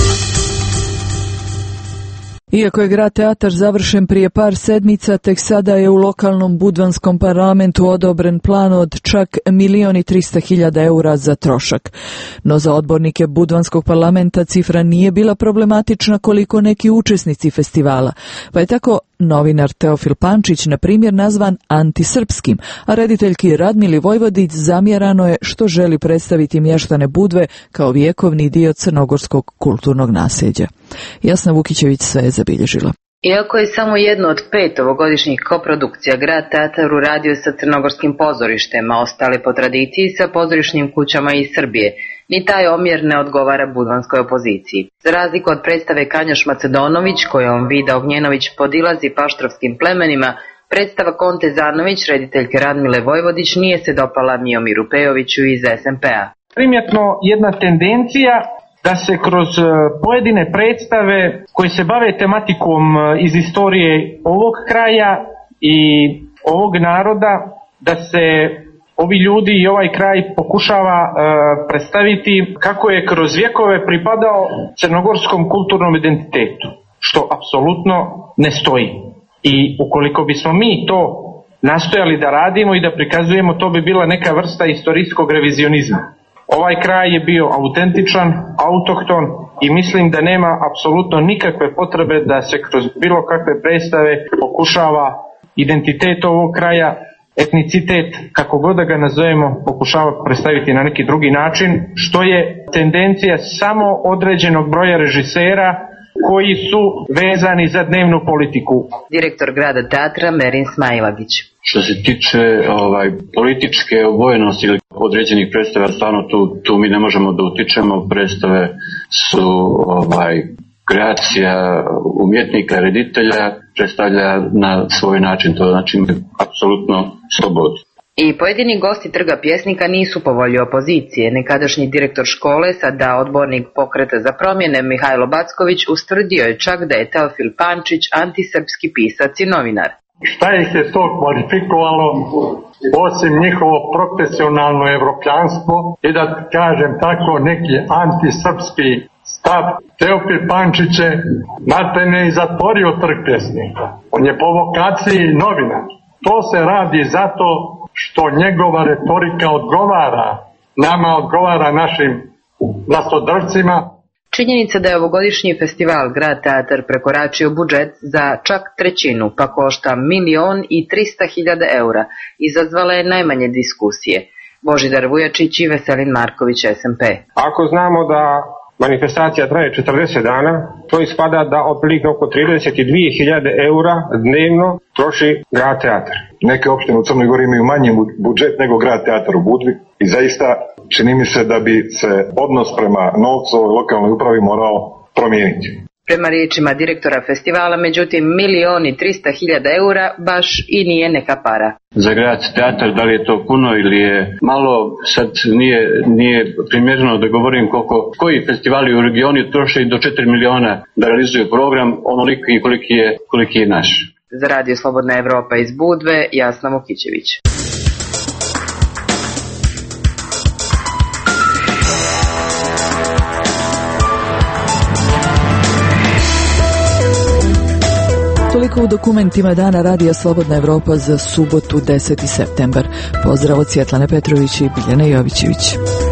Iako je grad teatar završen prije par sedmica, tek sada je u lokalnom budvanskom parlamentu odobren plan od čak milion i trista hiljada eura za trošak. No za odbornike budvanskog parlamenta cifra nije bila problematična koliko neki učesnici festivala, pa je tako novinar Teofil Pančić, na primjer, nazvan antisrpskim, a rediteljki Radmili Vojvodić zamjerano je što želi predstaviti mještane Budve kao vjekovni dio crnogorskog kulturnog nasljeđa. Jasna Vukićević sve je zabilježila. Iako je samo jedno od pet ovogodišnjih koprodukcija Grad teatar uradio sa crnogorskim pozorištem, a ostale po tradiciji sa pozorišnim kućama iz Srbije, ni taj omjer ne odgovara budvanskoj opoziciji. Za razliku od predstave Kanjaš Macedonović, kojom Vida Ognjenović podilazi paštrovskim plemenima, predstava Konte Zanović, rediteljke Radmile Vojvodić, nije se dopala Miomiru Pejoviću iz es em pe a. Primjetno jedna tendencija da se kroz pojedine predstave koje se bave tematikom iz istorije ovog kraja i ovog naroda, da se ovi ljudi i ovaj kraj pokušava e, predstaviti kako je kroz vjekove pripadao crnogorskom kulturnom identitetu, što apsolutno ne stoji. I ukoliko bismo mi to nastojali da radimo i da prikazujemo, to bi bila neka vrsta istorijskog revizionizma. Ovaj kraj je bio autentičan, autohton i mislim da nema apsolutno nikakve potrebe da se kroz bilo kakve predstave pokušava identitet ovog kraja, etnicitet, kako god da ga nazovemo, pokušava predstaviti na neki drugi način, što je tendencija samo određenog broja režisera koji su vezani za dnevnu politiku. Direktor Grada teatra Merin Smailagić. Što se tiče ovaj, političke obojenosti ili određenih predstava, stvarno tu, tu mi ne možemo da utičemo. Predstave su ovaj, kreacija umjetnika, reditelja, predstavlja na svoj način, to znači apsolutno slobodu. I pojedini gosti Trga pjesnika nisu po volji opozicije. Nekadašnji direktor škole, sada odbornik Pokreta za promjene, Mihajlo Backović, ustvrdio je čak da je Teofil Pančić antisrpski pisac i novinar. Šta ih je to kvalifikovalo osim njihovo profesionalno evropljanstvo i da kažem tako neki antisrpski stav? Teofil Pančić je natene i zatvorio Trg pjesnika. On je po vokaciji novinar. To se radi zato što njegova retorika odgovara nama, odgovara našim vlastodrvcima. Činjenica da je ovogodišnji festival Grad teatar prekoračio budžet za čak trećinu, pa košta milion i trista hiljada eura, izazvala je najmanje diskusije. Božidar Vujačić i Veselin Marković, es em pe. Ako znamo da manifestacija traje četrdeset dana, to ispada da otprilike oko trideset dvije hiljade eura dnevno troši Grad teatar. Neke opštine u Crnoj Gori imaju manji budžet nego Grad teatar u Budvi i zaista čini mi se da bi se odnos prema novcu u lokalnoj upravi morao promijeniti. Prema riječima direktora festivala, međutim, milion i trista hiljada eura baš i nije neka para. Za Grad teatar, da li je to puno ili je malo, sad nije, nije primjereno da govorim koliko, koji festivali u regionu troše do četiri miliona da realizuju program, onoliko i koliki je, koliki je naš. Za Radio Slobodna Evropa iz Budve, Jasna Vukićević. Toliko u dokumentima Dana Radija Slobodna Evropa za subotu deseti septembar. Pozdrav od Svjetlane Petrović i Biljane Jovićević.